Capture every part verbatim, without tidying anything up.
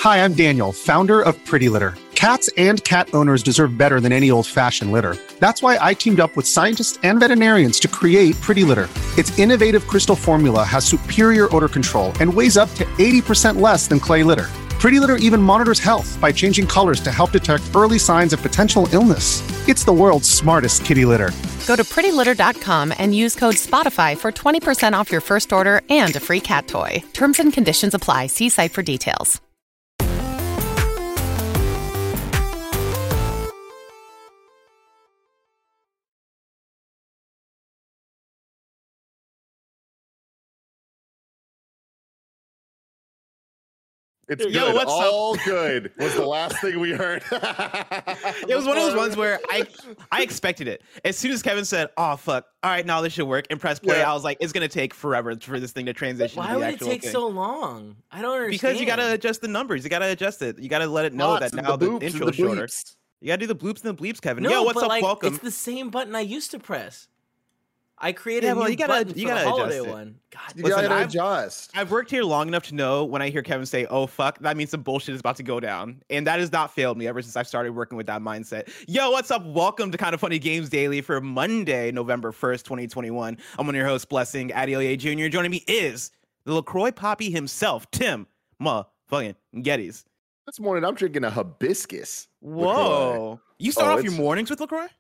Hi, I'm Daniel, founder of Pretty Litter. Cats and cat owners deserve better than any old-fashioned litter. That's why I teamed up with scientists and veterinarians to create Pretty Litter. Its innovative crystal formula has superior odor control and weighs up to eighty percent less than clay litter. Pretty Litter even monitors health by changing colors to help detect early signs of potential illness. It's the world's smartest kitty litter. Go to pretty litter dot com and use code SPOTIFY for twenty percent off your first order and a free cat toy. Terms and conditions apply. See site for details. It's Yo, good. what's All up? good was the last thing we heard. It was one of those ones where I I expected it. As soon as Kevin said, "Oh fuck, all right, now this should work," and press play, Yeah. I was like, "It's gonna take forever for this thing to transition." Why to the would it actual take thing. so long? I don't understand. Because you gotta adjust the numbers. You gotta adjust it. You gotta let it know Lots that of now the, boops and intro the is shorter. bleeps. You gotta do the bloops and the bleeps, Kevin. No, Yo, what's but up? like, Welcome. It's the same button I used to press. I created Yeah, a well, new you gotta- button you for gotta the adjust holiday it. one. God, You Listen, gotta I've- adjust. I've worked here long enough to know when I hear Kevin say, "Oh fuck," that means some bullshit is about to go down, and that has not failed me ever since I've started working with that mindset. Yo, what's up? Welcome to Kind of Funny Games Daily for Monday, November first, twenty twenty-one. I'm one of your hosts, Blessing Adeoye Junior Joining me is the LaCroix Poppy himself, Tim motherfucking Geddes. This morning I'm drinking a hibiscus. LaCroix. Whoa, you start Oh, off your it's- mornings with LaCroix?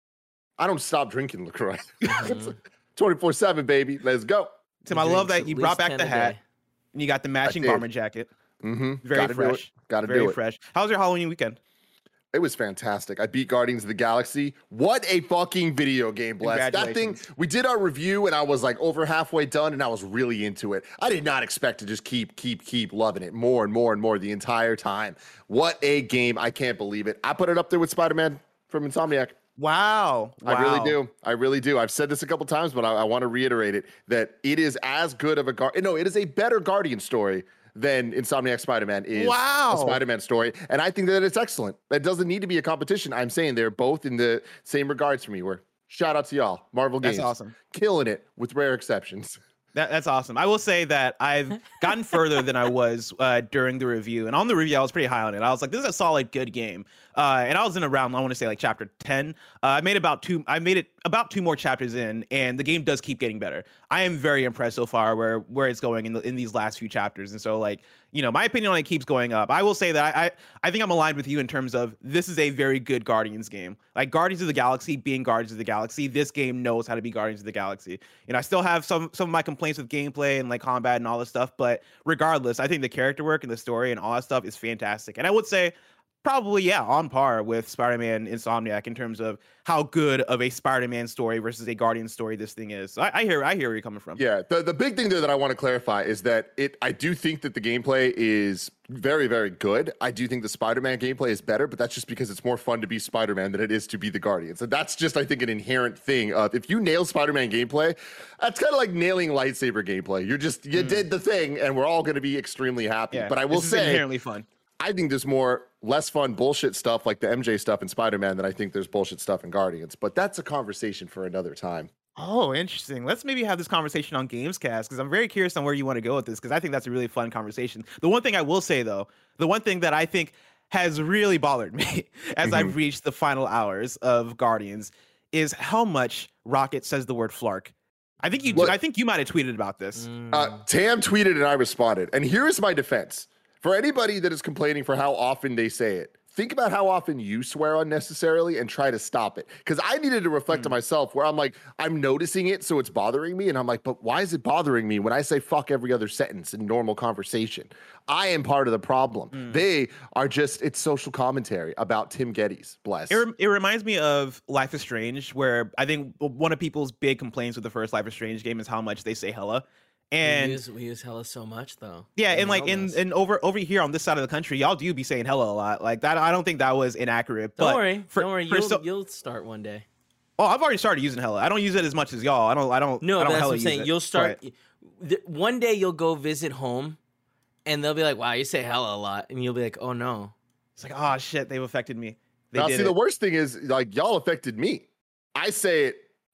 I don't stop drinking LaCroix. Mhm. twenty-four seven, baby. Let's go. Tim, He I love drinks that at you brought least back ten the a hat day. and you got the matching did. bomber jacket. Mm-hmm. Very Gotta fresh. Do it. Gotta Very do it. fresh. How was your Halloween weekend? It was fantastic. I beat Guardians of the Galaxy. What a fucking video game, Bless. That thing, Congratulations. we did our review and I was like over halfway done and I was really into it. I did not expect to just keep, keep, keep loving it more and more and more the entire time. What a game. I can't believe it. I put it up there with Spider-Man from Insomniac. Wow. I really Wow. do. I really do. I've said this a couple times, but I, I want to reiterate it that it is as good of a guard. No, it is a better Guardian story than Insomniac Spider-Man is Wow. a Spider-Man story. And I think that it's excellent. It doesn't need to be a competition. I'm saying they're both in the same regards for me. Where shout out to y'all. Marvel That's Games. awesome. Killing it with rare exceptions. That, that's awesome. I will say that I've gotten further than I was uh, during the review. And on the review, I was pretty high on it. I was like, this is a solid, good game. Uh, and I was in around, I want to say like chapter ten. Uh, I made about two, I made it about two more chapters in, and the game does keep getting better. I am very impressed so far where where it's going in, the, in these last few chapters. And so like, you know, my opinion on it keeps going up. I will say that I, I, I think I'm aligned with you in terms of this is a very good Guardians game. Like Guardians of the Galaxy being Guardians of the Galaxy, this game knows how to be Guardians of the Galaxy. And I still have some some of my complaints with gameplay and like combat and all this stuff, but regardless, I think the character work and the story and all that stuff is fantastic. And I would say probably, yeah, on par with Spider-Man Insomniac in terms of how good of a Spider-Man story versus a Guardian story this thing is. So I, I hear I hear where you're coming from. Yeah, the, the big thing there that I want to clarify is that it. I do think that the gameplay is very, very good. I do think the Spider-Man gameplay is better, but that's just because it's more fun to be Spider-Man than it is to be the Guardians. And that's just, I think, an inherent thing of if you nail Spider-Man gameplay, that's kind of like nailing lightsaber gameplay. You're just, you mm. did the thing, and we're all going to be extremely happy. Yeah, but I will this is say, inherently fun. I think there's more less fun bullshit stuff like the M J stuff in Spider-Man than I think there's bullshit stuff in Guardians. But that's a conversation for another time. Oh, interesting. Let's maybe have this conversation on Gamescast because I'm very curious on where you want to go with this because I think that's a really fun conversation. The one thing I will say, though, the one thing that I think has really bothered me as mm-hmm. I've reached the final hours of Guardians is how much Rocket says the word flark. I think you. Look, I think you might have tweeted about this. Uh, Tam tweeted and I responded. And here is my defense. For anybody that is complaining for how often they say it, think about how often you swear unnecessarily and try to stop it. Because I needed to reflect mm. to myself where I'm like, I'm noticing it, so it's bothering me. And I'm like, but why is it bothering me when I say fuck every other sentence in normal conversation? I am part of the problem. Mm. They are just, it's social commentary about Tim Geddes. Bless. It, it reminds me of Life is Strange, where I think one of people's big complaints with the first Life is Strange game is how much they say hella. And we use, we use hella so much though. Yeah, and like in and over over here on this side of the country, y'all do be saying hella a lot. Like that, I don't think that was inaccurate. Don't but worry, for, don't worry. for You'll, so, you'll start one day. Oh, I've already started using hella. I don't use it as much as y'all. I don't. I don't. No, I don't but that's hella what I'm saying. it, You'll start. but... Th- one day you'll go visit home, and they'll be like, "Wow, you say hella a lot," and you'll be like, "Oh no." It's like, oh shit, they've affected me. They now, did see, it. the worst thing is like y'all affected me. I say it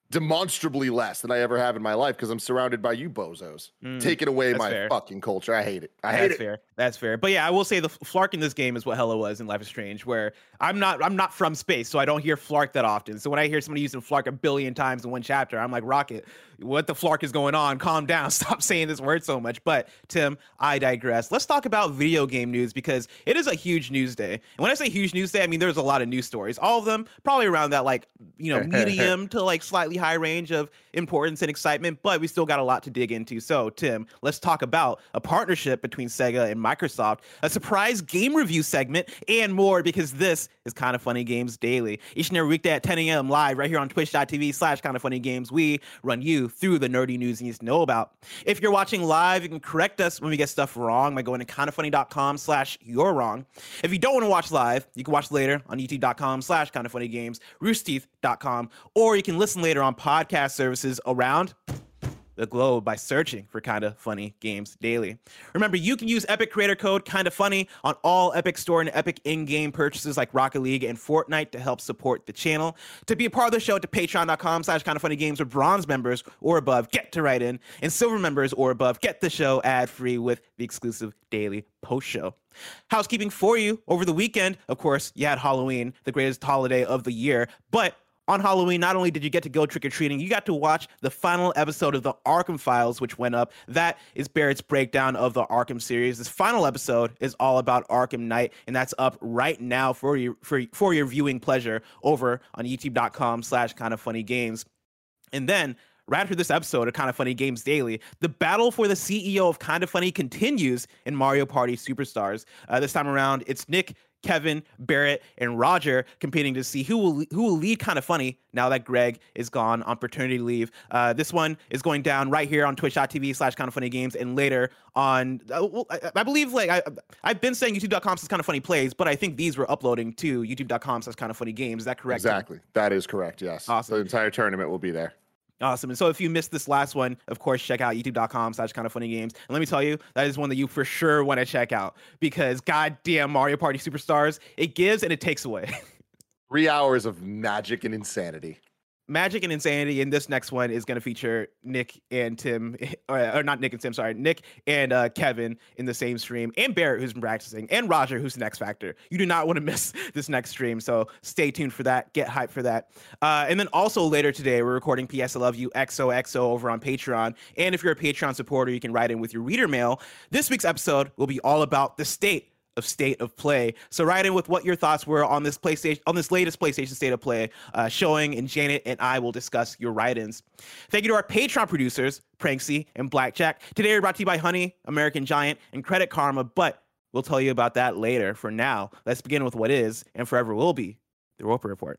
demonstrably less than I ever have in my life because I'm surrounded by you bozos. Mm, Taking away my fair. fucking culture. I hate it. I hate That's it. fair. That's fair. But yeah, I will say the Flark in this game is what Hella was in Life is Strange, where I'm not I'm not from space, so I don't hear Flark that often. So when I hear somebody using Flark a billion times in one chapter, I'm like, Rocket, what the Flark is going on? Calm down. Stop saying this word so much. But Tim, I digress. Let's talk about video game news because it is a huge news day. And when I say huge news day, I mean there's a lot of news stories. All of them probably around that like, you know, medium to like slightly high range of importance and excitement, but we still got a lot to dig into. So, Tim, let's talk about a partnership between Sega and Microsoft, a surprise game review segment, and more, because this is Kind of Funny Games Daily. Each and every weekday at ten a.m. live right here on twitch.tv slash Kind of Funny Games, we run you through the nerdy news you need to know about. If you're watching live, you can correct us when we get stuff wrong by going to kindoffunny.com slash you're wrong. If you don't want to watch live, you can watch later on youtube.com slash Kind of Funny Games, roosterteeth dot com, or you can listen later on podcast services around the globe by searching for Kinda Funny Games Daily. Remember, you can use Epic creator code Kinda Funny on all Epic Store and Epic in-game purchases like Rocket League and Fortnite to help support the channel. To be a part of the show, to patreon.com slash Kinda Funny Games, where bronze members or above get to write in, and silver members or above get the show ad-free with the exclusive daily post show. Housekeeping for you over the weekend, of course, you had Halloween, the greatest holiday of the year, but on Halloween, not only did you get to go trick-or-treating, you got to watch the final episode of the Arkham Files, which went up. That is Barrett's breakdown of the Arkham series. This final episode is all about Arkham Knight, and that's up right now for your for, for your viewing pleasure over on youtube.com slash kind of funny games. And then right after this episode of Kind of Funny Games Daily, the battle for the C E O of Kind of Funny continues in Mario Party Superstars. Uh, this time around, it's Nick, Kevin, Barrett, and Roger competing to see who will who will lead Kind of Funny now that Greg is gone on paternity leave. Uh, this one is going down right here on twitch.tv slash Kind of Funny Games, and later on, uh, well, I, I believe like I I've been saying youtube.com slash Kind of Funny Plays, but I think these were uploading to youtube.com slash Kind of Funny Games. Is that correct? Exactly. That is correct. Yes. Awesome. The entire tournament will be there. Awesome. And so if you missed this last one, of course, check out youtube.com slash kind of funny games. And let me tell you, that is one that you for sure want to check out because goddamn Mario Party Superstars, it gives and it takes away. Three hours of magic and insanity. Magic and insanity. And this next one is going to feature Nick and Tim, or, or not Nick and Tim, sorry, Nick and uh, Kevin in the same stream, and Barrett, who's been practicing, and Roger, who's the X Factor. You do not want to miss this next stream, so stay tuned for that. Get hyped for that. Uh, and then also later today, we're recording P S I Love You X O X O over on Patreon. And if you're a Patreon supporter, you can write in with your reader mail. This week's episode will be all about the state of State of Play. So write in with what your thoughts were on this PlayStation, on this latest PlayStation State of Play uh, showing, and Janet and I will discuss your write-ins. Thank you to our Patreon producers, Pranksy and Blackjack. Today we're brought to you by Honey, American Giant, and Credit Karma, but we'll tell you about that later. For now, let's begin with what is and forever will be the Roper Report.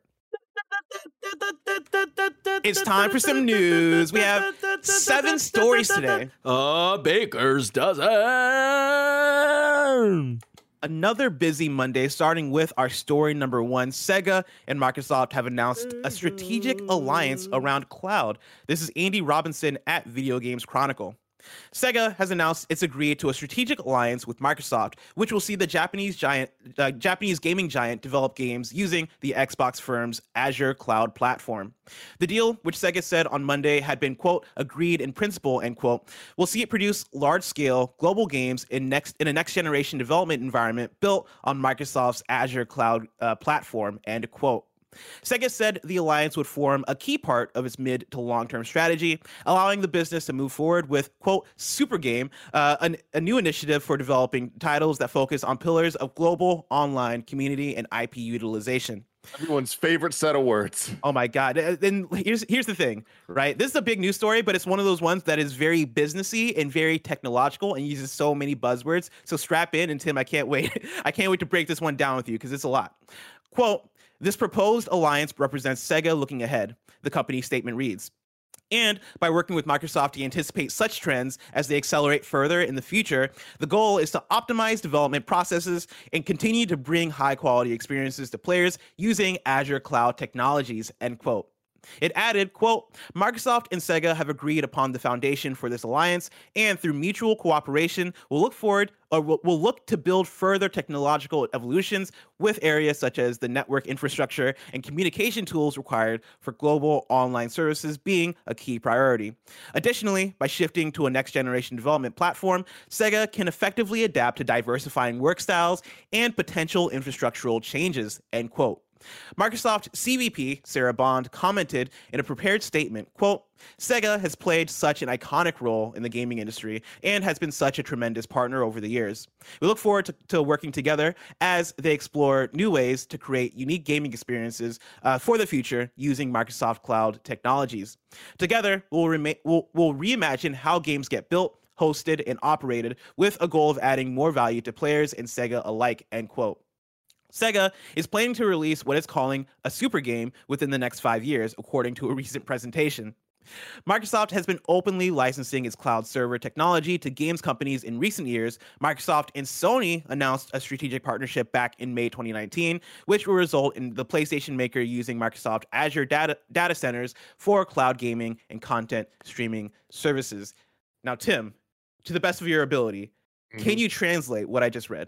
It's time for some news. We have seven stories today. A baker's dozen. Another busy Monday, starting with our story number one. Sega and Microsoft have announced a strategic alliance around cloud. This is Andy Robinson at Video Games Chronicle. Sega has announced it's agreed to a strategic alliance with Microsoft, which will see the Japanese giant, uh, Japanese gaming giant develop games using the Xbox firm's Azure cloud platform. The deal, which Sega said on Monday had been, quote, agreed in principle, end quote, will see it produce large-scale global games in next in a next-generation development environment built on Microsoft's Azure cloud uh, platform, end quote. Sega said the alliance would form a key part of its mid to long-term strategy, allowing the business to move forward with, quote, Super Game, uh, an, a new initiative for developing titles that focus on pillars of global, online, community, and I P utilization. Everyone's favorite set of words. Oh my God. And here's here's the thing, right? This is a big news story, but it's one of those ones that is very businessy and very technological and uses so many buzzwords. So strap in, and Tim, I can't wait. I can't wait to break this one down with you because it's a lot. Quote, this proposed alliance represents Sega looking ahead, the company's statement reads. And by working with Microsoft to anticipate such trends as they accelerate further in the future, the goal is to optimize development processes and continue to bring high-quality experiences to players using Azure cloud technologies, end quote. It added, quote, Microsoft and Sega have agreed upon the foundation for this alliance, and through mutual cooperation, we'll look forward or we'll, we'll look to build further technological evolutions with areas such as the network infrastructure and communication tools required for global online services being a key priority. Additionally, by shifting to a next-generation development platform, Sega can effectively adapt to diversifying work styles and potential infrastructural changes, end quote. Microsoft C V P, Sarah Bond, commented in a prepared statement, quote, Sega has played such an iconic role in the gaming industry and has been such a tremendous partner over the years. We look forward to, to working together as they explore new ways to create unique gaming experiences uh, for the future using Microsoft Cloud technologies. Together, we'll, rema- we'll, we'll reimagine how games get built, hosted, and operated with a goal of adding more value to players and Sega alike, end quote. Sega is planning to release what it's calling a super game within the next five years, according to a recent presentation. Microsoft has been openly licensing its cloud server technology to games companies in recent years. Microsoft and Sony announced a strategic partnership back in May twenty nineteen, which will result in the PlayStation Maker using Microsoft Azure data, data centers for cloud gaming and content streaming services. Now, Tim, to the best of your ability, mm-hmm. can you translate what I just read?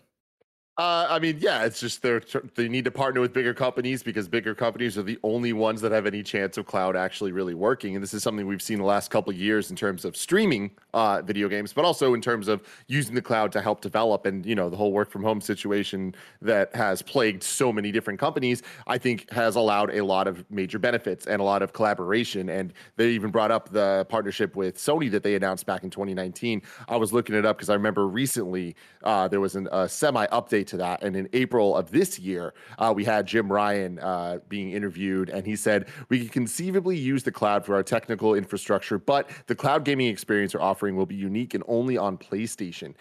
Uh, I mean, yeah, it's just they're they need to partner with bigger companies because bigger companies are the only ones that have any chance of cloud actually really working. And this is something we've seen the last couple of years in terms of streaming uh, video games, but also in terms of using the cloud to help develop. And, you know, the whole work from home situation that has plagued so many different companies, I think has allowed a lot of major benefits and a lot of collaboration. And they even brought up the partnership with Sony that they announced back in twenty nineteen. I was looking it up because I remember recently uh, there was an, a semi-update to that. And in April of this year, uh, we had Jim Ryan uh, being interviewed, and he said, we can conceivably use the cloud for our technical infrastructure, but the cloud gaming experience we're offering will be unique and only on PlayStation.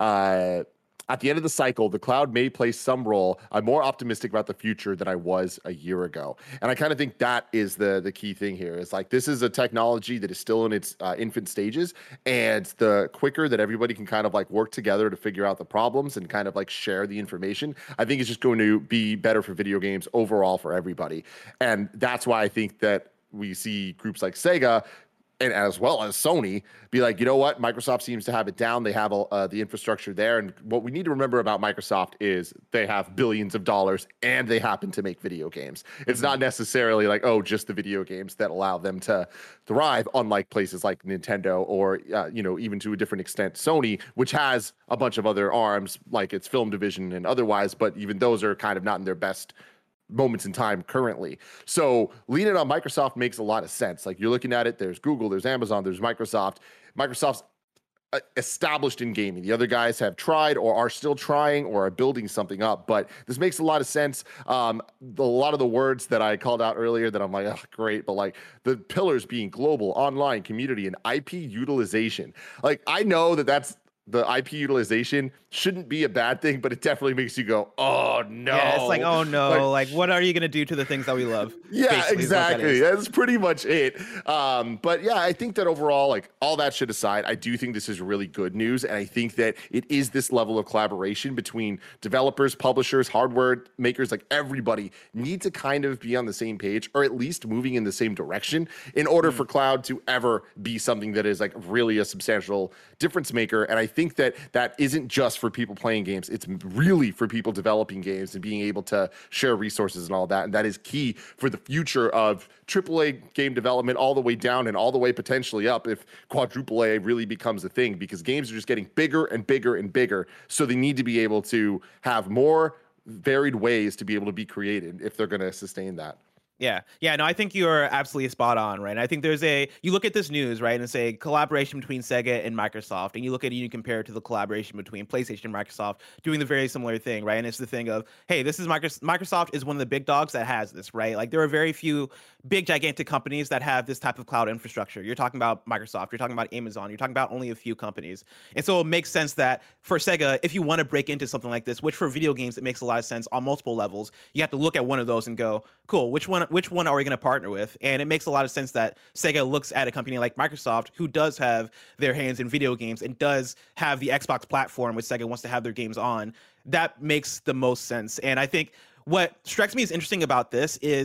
Uh, At the end of the cycle, the cloud may play some role. I'm more optimistic about the future than I was a year ago. And I kind of think that is the, the key thing here. Is like, this is a technology that is still in its uh, infant stages. And the quicker that everybody can kind of like work together to figure out the problems and kind of like share the information, I think it's just going to be better for video games overall for everybody. And that's why I think that we see groups like Sega and as well as Sony be like, you know what, Microsoft seems to have it down. They have uh, the infrastructure there. And what we need to remember about Microsoft is they have billions of dollars and they happen to make video games. It's not necessarily like, oh, just the video games that allow them to thrive, unlike places like Nintendo or, uh, you know, even to a different extent, Sony, which has a bunch of other arms like its film division and otherwise. But even those are kind of not in their best moments in time currently. So leaning on Microsoft makes a lot of sense. Like, you're looking at it, there's Google, there's Amazon, there's Microsoft. Microsoft's established in gaming. The other guys have tried or are still trying or are building something up, but this makes a lot of sense. Um, the, a lot of the words that I called out earlier that I'm like, oh, great, but like the pillars being global, online, community, and I P utilization. Like, I know that that's the I P utilization shouldn't be a bad thing, but it definitely makes you go, oh no. Yeah, it's like, oh no, like, like what are you going to do to the things that we love? Yeah, exactly. That That's pretty much it. Um, but yeah, I think that overall, like, all that shit aside, I do think this is really good news. And I think that it is this level of collaboration between developers, publishers, hardware makers, like everybody need to kind of be on the same page, or at least moving in the same direction, in order mm. for cloud to ever be something that is like really a substantial difference maker. And I think that that isn't just for people playing games. It's really for people developing games and being able to share resources and all that. And that is key for the future of triple A game development, all the way down and all the way potentially up if quadruple A really becomes a thing, because games are just getting bigger and bigger and bigger. So they need to be able to have more varied ways to be able to be created if they're going to sustain that. Yeah. Yeah. No, I think you're absolutely spot on, right? I think there's a, you look at this news, right, and say collaboration between Sega and Microsoft, and you look at it and you compare it to the collaboration between PlayStation and Microsoft doing the very similar thing, right? And it's the thing of, hey, this is Microsoft. Microsoft is one of the big dogs that has this, right? Like, there are very few big, gigantic companies that have this type of cloud infrastructure. You're talking about Microsoft, you're talking about Amazon, you're talking about only a few companies. And so it makes sense that for Sega, if you want to break into something like this, which for video games, it makes a lot of sense on multiple levels, you have to look at one of those and go, cool, which one, which one are we going to partner with? And it makes a lot of sense that Sega looks at a company like Microsoft, who does have their hands in video games and does have the Xbox platform, which Sega wants to have their games on. That makes the most sense. And I think what strikes me as interesting about this is,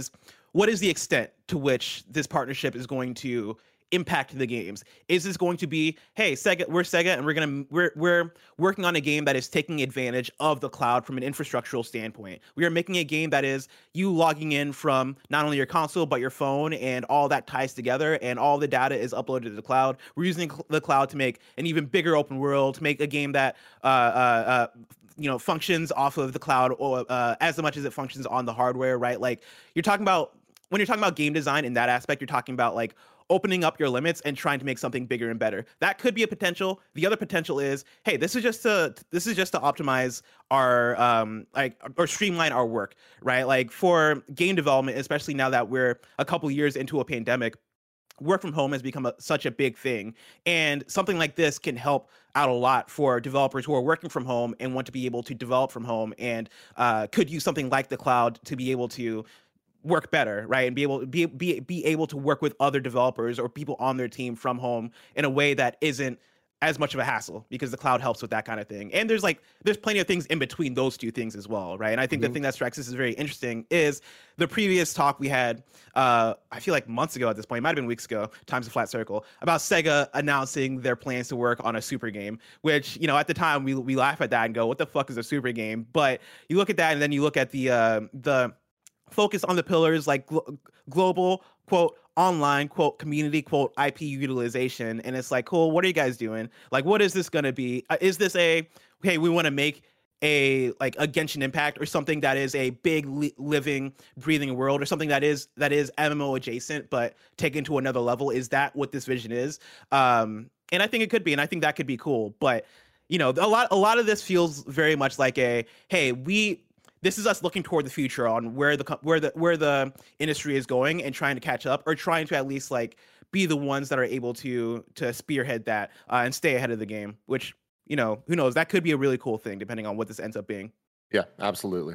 what is the extent to which this partnership is going to impact the games? Is this going to be, hey, Sega, we're Sega, and we're gonna we're we're working on a game that is taking advantage of the cloud from an infrastructural standpoint. We are making a game that is you logging in from not only your console but your phone, and all that ties together, and all the data is uploaded to the cloud. We're using the cloud to make an even bigger open world, to make a game that uh, uh, uh, you know functions off of the cloud, or uh, as much as it functions on the hardware, right? Like you're talking about when you're talking about game design in that aspect, you're talking about like opening up your limits and trying to make something bigger and better. That could be a potential. The other potential is, hey, this is just to this is just to optimize our um like or streamline our work, right? Like for game development, especially now that we're a couple years into a pandemic, work from home has become a, such a big thing, and something like this can help out a lot for developers who are working from home and want to be able to develop from home, and uh, could use something like the cloud to be able to work better, right? And be able to be, be be able to work with other developers or people on their team from home in a way that isn't as much of a hassle, because the cloud helps with that kind of thing. And there's like there's plenty of things in between those two things as well, right? And I think mm-hmm. the thing that strikes us as very interesting is the previous talk we had, uh, I feel like months ago at this point, it might have been weeks ago, Time's a Flat Circle, about Sega announcing their plans to work on a super game, which, you know, at the time we we laugh at that and go, what the fuck is a super game? But you look at that, and then you look at the uh, the focus on the pillars like glo- global, quote, online, quote, community, quote, I P utilization. And it's like, cool, what are you guys doing? Like, what is this going to be? Uh, is this a, hey, we want to make a, like, a Genshin Impact or something that is a big li- living, breathing world, or something that is, that is M M O adjacent, but taken to another level? Is that what this vision is? Um, and I think it could be, and I think that could be cool. But, you know, a lot, a lot of this feels very much like a, hey, we, this is us looking toward the future on where the where the where the industry is going and trying to catch up, or trying to at least like be the ones that are able to to spearhead that uh, and stay ahead of the game. Which, you know, who knows? That could be a really cool thing depending on what this ends up being. Yeah, absolutely.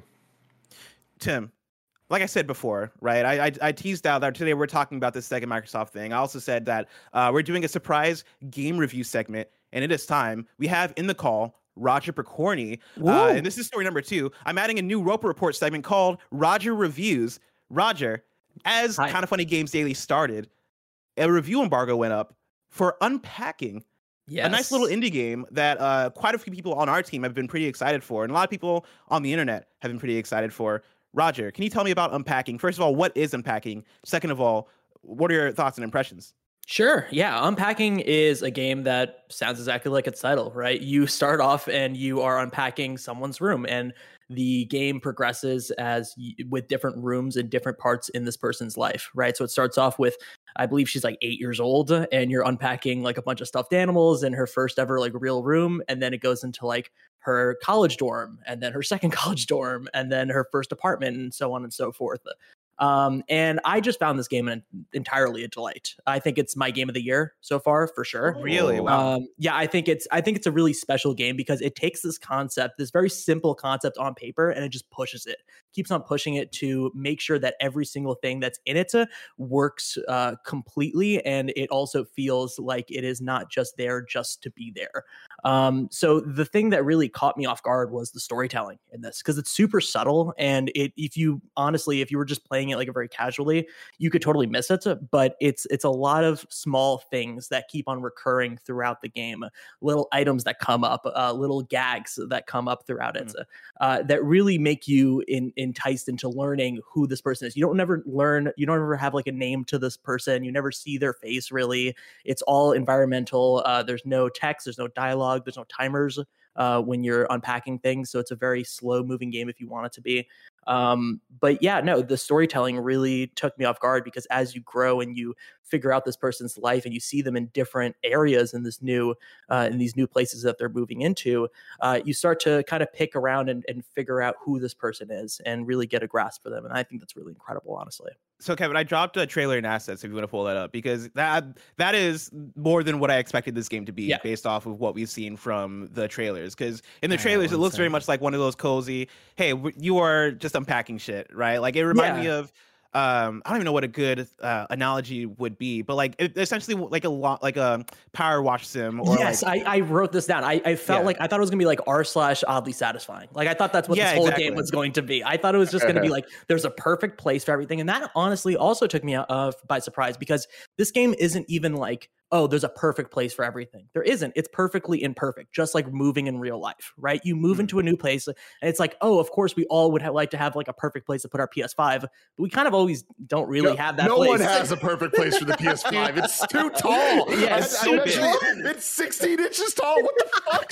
Tim, like I said before, right? I I, I teased out that today we're talking about this second Microsoft thing. I also said that uh, we're doing a surprise game review segment, and it is time. We have in the call Roger Picorni, uh, and this is story number two. I'm adding a new Roper Report segment called Roger Reviews. Roger, as Hi. Kind of Funny Games Daily started, a review embargo went up for Unpacking, yes. a nice little indie game that uh, quite a few people on our team have been pretty excited for, and a lot of people on the internet have been pretty excited for. Roger, can you tell me about Unpacking? First of all, what is Unpacking? Second of all, what are your thoughts and impressions? Sure. Yeah. Unpacking is a game that sounds exactly like its title, right? You start off and you are unpacking someone's room, and the game progresses as y- with different rooms and different parts in this person's life, right? So it starts off with, I believe she's like eight years old, and you're unpacking like a bunch of stuffed animals in her first ever like real room. And then it goes into like her college dorm, and then her second college dorm, and then her first apartment, and so on and so forth. Um, and I just found this game an, entirely a delight. I think it's my game of the year so far, for sure. Really? Wow. Um, yeah, I think it's I think it's a really special game because it takes this concept, this very simple concept on paper, and it just pushes it, keeps on pushing it to make sure that every single thing that's in it uh, works uh, completely, and it also feels like it is not just there just to be there. Um, so the thing that really caught me off guard was the storytelling in this, because it's super subtle, and it if you honestly, if you were just playing it like a very casually, you could totally miss it. But it's it's a lot of small things that keep on recurring throughout the game, little items that come up, uh, little gags that come up throughout it, mm. uh, that really make you in, enticed into learning who this person is. You don't never learn, you don't ever have like a name to this person. You never see their face really. It's all environmental. Uh, there's no text, there's no dialogue, there's no timers uh, when you're unpacking things. So it's a very slow moving game if you want it to be. Um, but yeah, no, the storytelling really took me off guard, because as you grow and you figure out this person's life and you see them in different areas in this new, uh, in these new places that they're moving into, uh, you start to kind of pick around and, and figure out who this person is and really get a grasp for them. And I think that's really incredible, honestly. So Kevin, I dropped a trailer in assets if you want to pull that up, because that that is more than what I expected this game to be, yeah. based off of what we've seen from the trailers. Because in the trailers, it looks very much like one of those cozy, hey, you are just unpacking shit, right? Like it reminded yeah. me of um I don't even know what a good uh, analogy would be, but like it, essentially like a lot like a power wash sim. Or yes, like, I, I wrote this down. I, I felt Yeah. like I thought it was gonna be like r slash oddly satisfying. Like I thought that's what Yeah, this whole exactly. game was going to be. I thought it was just gonna be like there's a perfect place for everything, and that honestly also took me uh, by surprise because this game isn't even like, oh, there's a perfect place for everything. There isn't. It's perfectly imperfect, just like moving in real life, right? You move Mm. into a new place, and it's like, oh, of course, we all would have, like to have like a perfect place to put our P S five, but we kind of always don't really No, have that no place. one has a perfect place for the P S five. It's too tall. Yeah, I- it's I so bet big. you it's sixteen inches tall. What the fuck,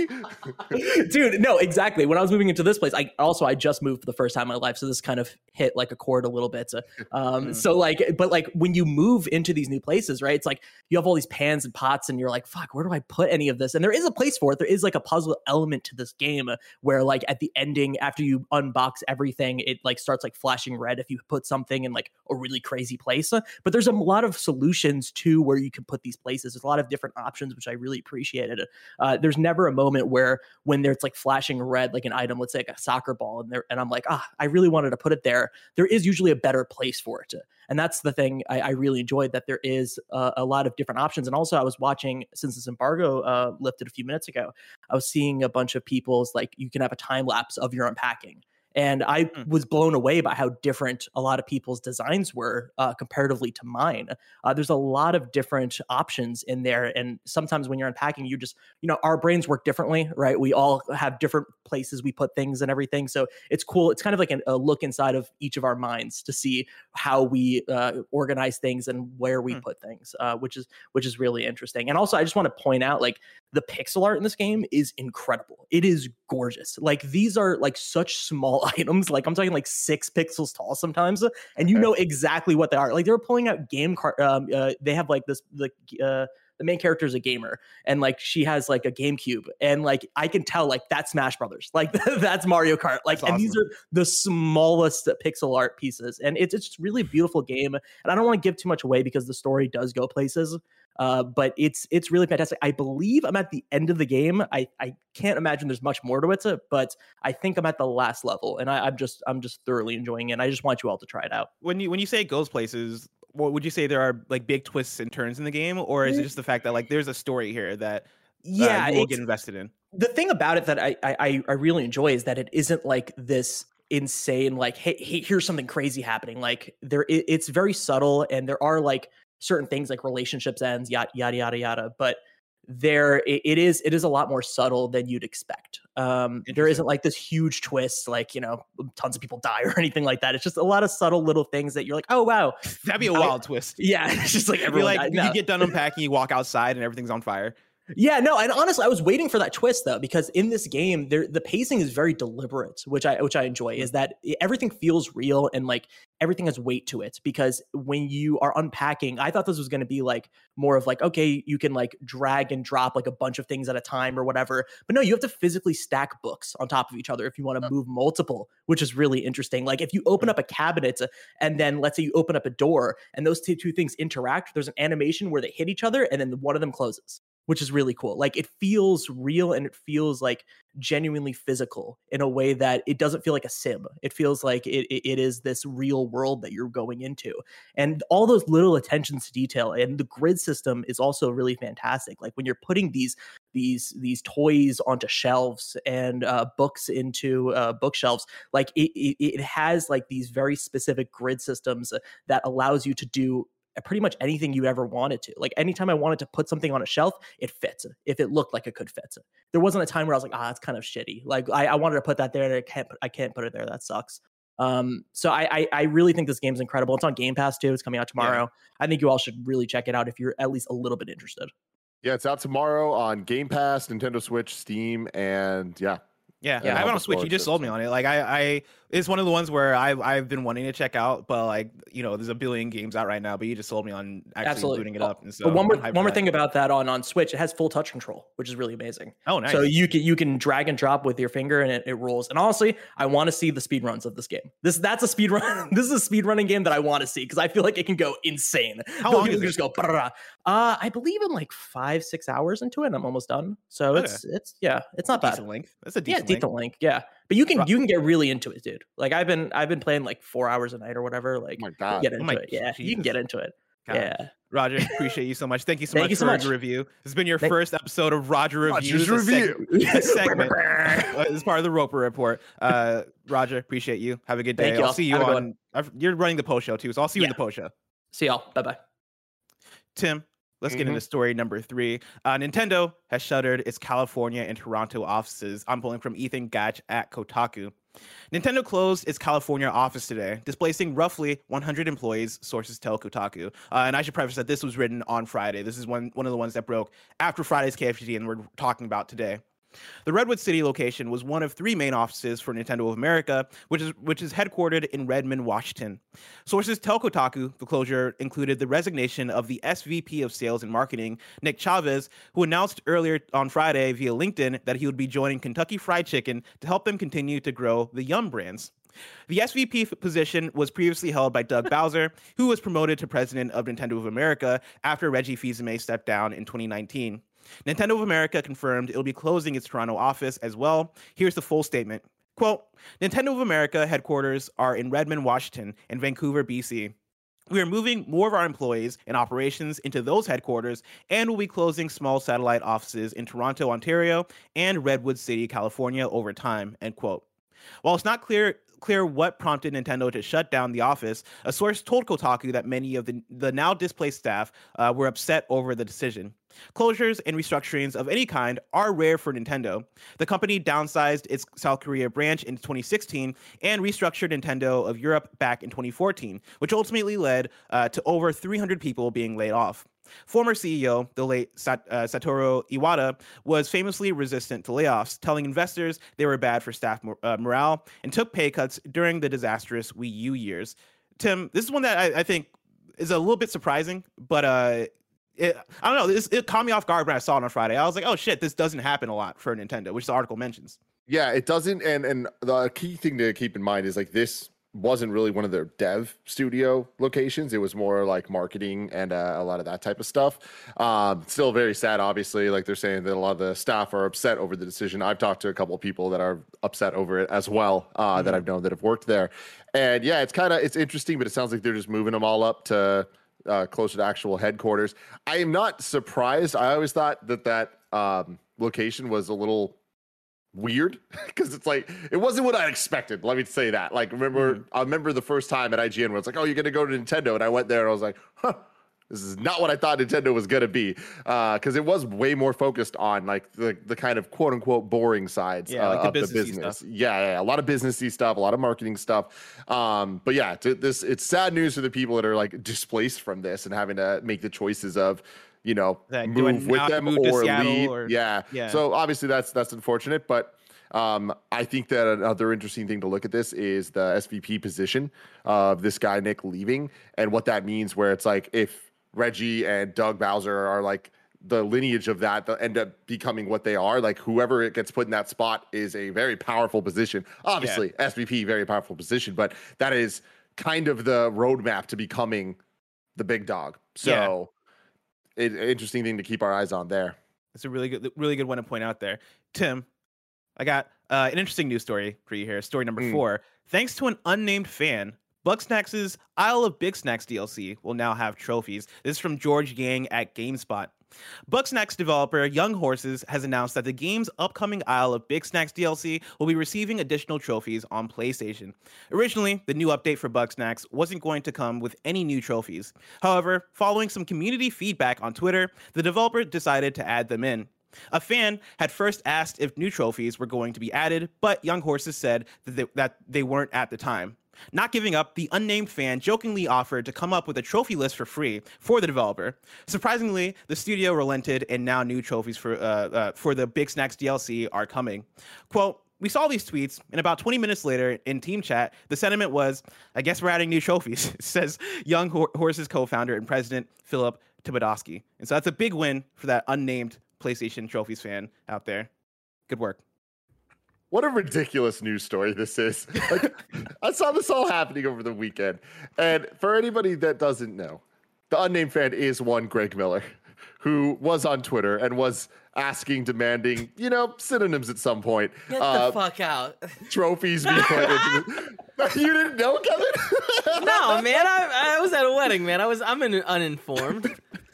Sony? Dude, no, exactly. When I was moving into this place, I also I just moved for the first time in my life, so this kind of hit like a chord a little bit. So, um, Mm. so like, but like when you move into these new places, right? It's like you have all these pans and pots, and you're like, "Fuck, where do I put any of this?" And there is a place for it. There is like a puzzle element to this game where, like, at the ending, after you unbox everything, it like starts like flashing red if you put something in like a really crazy place. But there's a lot of solutions to where you can put these places. There's a lot of different options, which I really appreciated. Uh, there's never a moment where when there's like flashing red, like an item, let's say like a soccer ball, and there, and I'm like, ah, I really wanted to put it there. There is usually a better place for it, and that's the thing I, I really enjoyed, that there is uh, a lot of different options. And also, I was watching, since this embargo uh, lifted a few minutes ago, I was seeing a bunch of people's like, you can have a time lapse of your unpacking. And I Mm. was blown away by how different a lot of people's designs were uh, comparatively to mine. Uh, there's a lot of different options in there. And sometimes when you're unpacking, you just, you know, our brains work differently, right? We all have different places we put things and everything. So it's cool. It's kind of like an, a look inside of each of our minds to see how we uh, organize things and where we Hmm. put things, uh, which is which is really interesting. And also, I just want to point out, like, the pixel art in this game is incredible. It is gorgeous. Like, these are like such small items. Like, I'm talking like six pixels tall sometimes, and you know exactly what they are. Like, they were pulling out game card. Um, uh, they have like this the uh, the main character is a gamer, and like she has like a GameCube, and like I can tell like that's Smash Brothers, like that's Mario Kart. Like, That's and these are the smallest pixel art pieces, and it's it's just really beautiful game. And I don't want to give too much away because the story does go places. Uh, but it's it's really fantastic. I believe I'm at the end of the game. I, I can't imagine there's much more to it, but I think I'm at the last level, and I, I'm just I'm just thoroughly enjoying it. And I just want you all to try it out. When you when you say it goes places, what would you say there are like big twists and turns in the game, or is it just the fact that like there's a story here that Yeah, uh, you will it's- get invested in? the thing about it that I, I I really enjoy is that it isn't like this insane like, hey, hey here's something crazy happening. Like, there it, it's very subtle, and there are like certain things like relationships ends, yada yada yada yada, but there it, it is it is a lot more subtle than you'd expect. Um there Interesting. isn't like this huge twist, like, you know, tons of people die or anything like that. It's just a lot of subtle little things that you're like, oh wow. That'd be a I- wild twist. Yeah, it's just like You're everyone like died. you No. get done unpacking, you walk outside, and everything's on fire. Yeah, no, and honestly, I was waiting for that twist though, because in this game, there the pacing is very deliberate, which I which I enjoy. Is that everything feels real and like everything has weight to it. Because when you are unpacking, I thought this was going to be like more of like, okay, you can like drag and drop like a bunch of things at a time or whatever. But no, you have to physically stack books on top of each other if you want to move multiple, which is really interesting. Like, if you open up a cabinet and then let's say you open up a door and those two, two things interact, there's an animation where they hit each other and then one of them closes, which is really cool. Like, it feels real and it feels like genuinely physical in a way that it doesn't feel like a sim. It feels like it, it, it is this real world that you're going into. And all those little attentions to detail, and the grid system is also really fantastic. Like, when you're putting these these these toys onto shelves and uh, books into uh, bookshelves, like it, it it has like these very specific grid systems that allows you to do pretty much anything you ever wanted to. Like, anytime I wanted to put something on a shelf, it fits if it looked like it could fit. There wasn't a time where I was like, ah, that's kind of shitty. Like, I, I wanted to put that there and I can't put, I can't put it there. That sucks. Um, so I, I I really think this game's incredible. It's on Game Pass too. It's coming out tomorrow. I think you all should really check it out if you're at least a little bit interested. Yeah, it's out tomorrow on Game Pass, Nintendo Switch, Steam, and yeah. Yeah, Yeah, I have it I'll on Switch. You look just forward sold to me it. on it. Like I, I, it's one of the ones where I've I've been wanting to check out, but like you know, there's a billion games out right now. But you just sold me on actually Absolutely. booting it up. And so But one more I'm hyped one more for thing that. about that on on Switch, it has full touch control, which is really amazing. Oh, nice. So you can you can drag and drop with your finger and it, it rolls. And honestly, I want to see the speed runs of this game. This that's a speed run. This is a speed running game that I want to see because I feel like it can go insane. How Those long people is can just go? "Brrrah." Uh, I believe I'm like five six hours into it, and I'm almost done. So Okay. it's it's yeah, it's not bad. decent length. That's a Yeah, decent, decent length. length. Yeah, But you can you can get really into it, dude. Like I've been I've been playing like four hours a night or whatever. Like Oh my you God. can get Oh into my it. Yeah, you can Jesus. get into it. God. Yeah. Roger, appreciate you so much. Thank you so Thank much you so for much. the review. This has been your Thank- first episode of Roger Reviews. Roger's a seg- Review. a segment. Uh, This is part of the Roper Report. Uh, Roger, appreciate you. Have a good day. Thank you I'll all. see you Have a good on. I've- You're running the post show too, so I'll see you in Yeah. the post show. See y'all. Bye bye. Tim, let's get Mhm. into story number three. Uh, Nintendo has shuttered its California and Toronto offices. I'm pulling from Ethan Gatch at Kotaku. Nintendo closed its California office today, displacing roughly one hundred employees, sources tell Kotaku. Uh, and I should preface that this was written on Friday. This is one, one of the ones that broke after Friday's K F G D and we're talking about today. The Redwood City location was one of three main offices for Nintendo of America, which is which is headquartered in Redmond, Washington. Sources tell Kotaku the closure included the resignation of the S V P of Sales and Marketing, Nick Chavez, who announced earlier on Friday via LinkedIn that he would be joining Kentucky Fried Chicken to help them continue to grow the Yum brands. The S V P position was previously held by Doug Bowser, who was promoted to president of Nintendo of America after Reggie Fils-Aimé stepped down in twenty nineteen. Nintendo of America confirmed it'll be closing its Toronto office as well. Here's the full statement. Quote, Nintendo of America headquarters are in Redmond, Washington, and Vancouver, B C. We are moving more of our employees and operations into those headquarters and will be closing small satellite offices in Toronto, Ontario, and Redwood City, California over time, end quote. While it's not clear clear what prompted Nintendo to shut down the office, a source told Kotaku that many of the, the now displaced staff uh, were upset over the decision. Closures and restructurings of any kind are rare for Nintendo. The company downsized its South Korea branch in twenty sixteen and restructured Nintendo of Europe back in twenty fourteen, which ultimately led uh, to over three hundred people being laid off. Former C E O, the late Sat- uh, Satoru Iwata, was famously resistant to layoffs, telling investors they were bad for staff mor- uh, morale and took pay cuts during the disastrous Wii U years. Tim, this is one that I, I think is a little bit surprising, but uh, it, I don't know. This, it caught me off guard when I saw it on Friday. I was like, oh shit, this doesn't happen a lot for Nintendo, which the article mentions. Yeah, it doesn't. And and the key thing to keep in mind is like this wasn't really one of their dev studio locations. It was more like marketing and uh, a lot of that type of stuff. Um, still very sad, obviously. Like they're saying that a lot of the staff are upset over the decision. I've talked to a couple of people that are upset over it as well, uh, mm-hmm. that I've known that have worked there. And yeah, it's kind of, it's interesting, but it sounds like they're just moving them all up to uh, closer to actual headquarters. I am not surprised. I always thought that that um, location was a little weird because it's like it wasn't what I expected. Let me say that. Like, remember, mm-hmm. I remember the first time at I G N where it's like, "Oh, you're gonna go to Nintendo," and I went there and I was like, "Huh, this is not what I thought Nintendo was gonna be," because uh, it was way more focused on like the the kind of quote unquote boring sides yeah, uh, like the of the business. Stuff. Yeah, yeah, a lot of businessy stuff, a lot of marketing stuff. Um, but yeah, to, this it's sad news for the people that are like displaced from this and having to make the choices of, you know, like, move with them move or Seattle leave. Or, yeah. yeah. So obviously that's that's unfortunate, but um, I think that another interesting thing to look at this is the S V P position of this guy Nick leaving and what that means. Where it's like if Reggie and Doug Bowser are like the lineage of that, they'll end up becoming what they are. Like whoever it gets put in that spot is a very powerful position. Obviously, yeah. S V P, very powerful position, but that is kind of the roadmap to becoming the big dog. So. Yeah. It, interesting thing to keep our eyes on there. It's a really good, really good one to point out there. Tim, I got uh, an interesting news story for you here. Story number mm. four. Thanks to an unnamed fan, Bugsnax' Isle of Big Snacks D L C will now have trophies. This is from George Yang at GameSpot. Bugsnax developer Young Horses has announced that the game's upcoming Isle of Big Snacks D L C will be receiving additional trophies on PlayStation. Originally, the new update for Bugsnax wasn't going to come with any new trophies. However, following some community feedback on Twitter, the developer decided to add them in. A fan had first asked if new trophies were going to be added, but Young Horses said that they, that they weren't at the time. Not giving up, the unnamed fan jokingly offered to come up with a trophy list for free for the developer. Surprisingly, the studio relented, and now new trophies for uh, uh, for the Big Snacks D L C are coming. Quote, we saw these tweets, and about twenty minutes later in team chat, the sentiment was, I guess we're adding new trophies, says Young Horses co-founder and president Philip Tibodowski. And so that's a big win for that unnamed PlayStation Trophies fan out there. Good work. What a ridiculous news story this is. Like, I saw this all happening over the weekend. And for anybody that doesn't know, the unnamed fan is one Greg Miller. who was on Twitter and was asking, demanding, you know, synonyms at some point. Get uh, the fuck out. Trophies be put into the... You didn't know, Kevin? No, man. I, I was at a wedding, man. I was. I'm in, uninformed.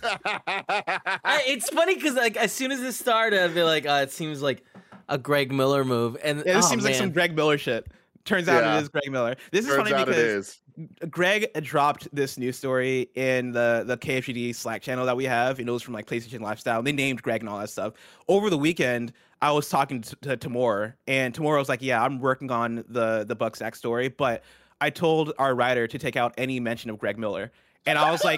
I, it's funny because like as soon as this started, I'd be like, uh, it seems like a Greg Miller move, and yeah, this oh, seems man. like some Greg Miller shit. Turns out Yeah. it is Greg Miller. This is Turns funny out it because is. Greg dropped this news story in the the K F G D Slack channel that we have. It was from like PlayStation Lifestyle. And they named Greg and all that stuff. Over the weekend, I was talking to, to Tamor, and Tamor was like, "Yeah, I'm working on the the Bucksack story, but I told our writer to take out any mention of Greg Miller." And I was like,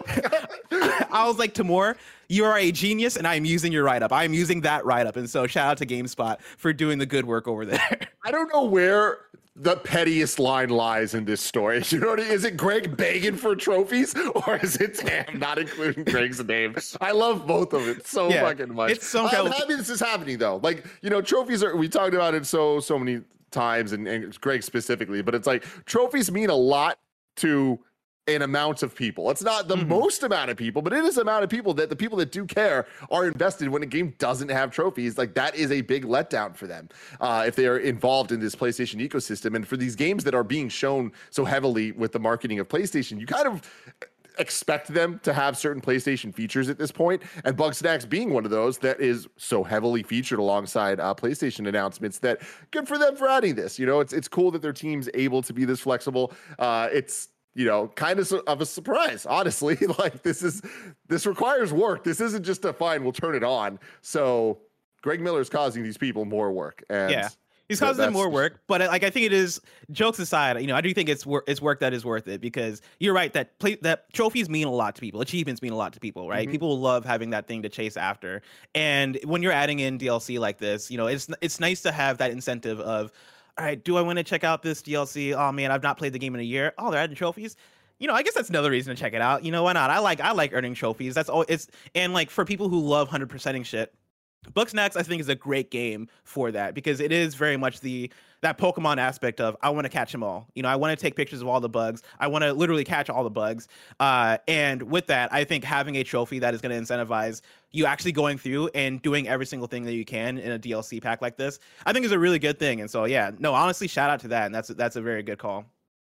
I was like, Tamor, you are a genius, and I am using your write up. I am using that write up, and so shout out to GameSpot for doing the good work over there. I don't know where the pettiest line lies in this story. You know what I mean? Is it Greg begging for trophies, or is it Tam not including Greg's name? I love both of it so Yeah, fucking much. it's some I'm kind of- happy this is happening though. Like, you know, trophies are, we talked about it so so many times, and, and Greg specifically, but it's like trophies mean a lot to an amount of people. It's not the Mhm. most amount of people, but it is the amount of people that the people that do care are invested when a game doesn't have trophies. Like, that is a big letdown for them uh, if they are involved in this PlayStation ecosystem. And for these games that are being shown so heavily with the marketing of PlayStation, you kind of expect them to have certain PlayStation features at this point, and Bugsnax being one of those that is so heavily featured alongside uh, PlayStation announcements, that good for them for adding this. You know, it's it's cool that their team's able to be this flexible. Uh, it's you know, kind of su- of a surprise, honestly. Like, this is this requires work. This isn't just a fine, we'll turn it on. So Greg Miller's causing these people more work. And Yeah. He's that- causing them more that's- work, but like I think it is. Jokes aside, you know, I do think it's wor- it's work that is worth it, because you're right that play, that trophies mean a lot to people, achievements mean a lot to people, right? Mhm. People love having that thing to chase after, and when you're adding in D L C like this, you know, it's it's nice to have that incentive of, all right, do I want to check out this D L C? Oh man, I've not played the game in a year. Oh, they're adding trophies. You know, I guess that's another reason to check it out. You know, why not? I like I like earning trophies. That's all. It's and like for people who love one hundred percenting shit, Bugsnax, I think, is a great game for that, because it is very much the that Pokemon aspect of, I want to catch them all. You know, I want to take pictures of all the bugs. I want to literally catch all the bugs. Uh, and with that, I think having a trophy that is going to incentivize you actually going through and doing every single thing that you can in a D L C pack like this, I think is a really good thing. And so, yeah, no, honestly, shout out to that. And that's that's a very good call.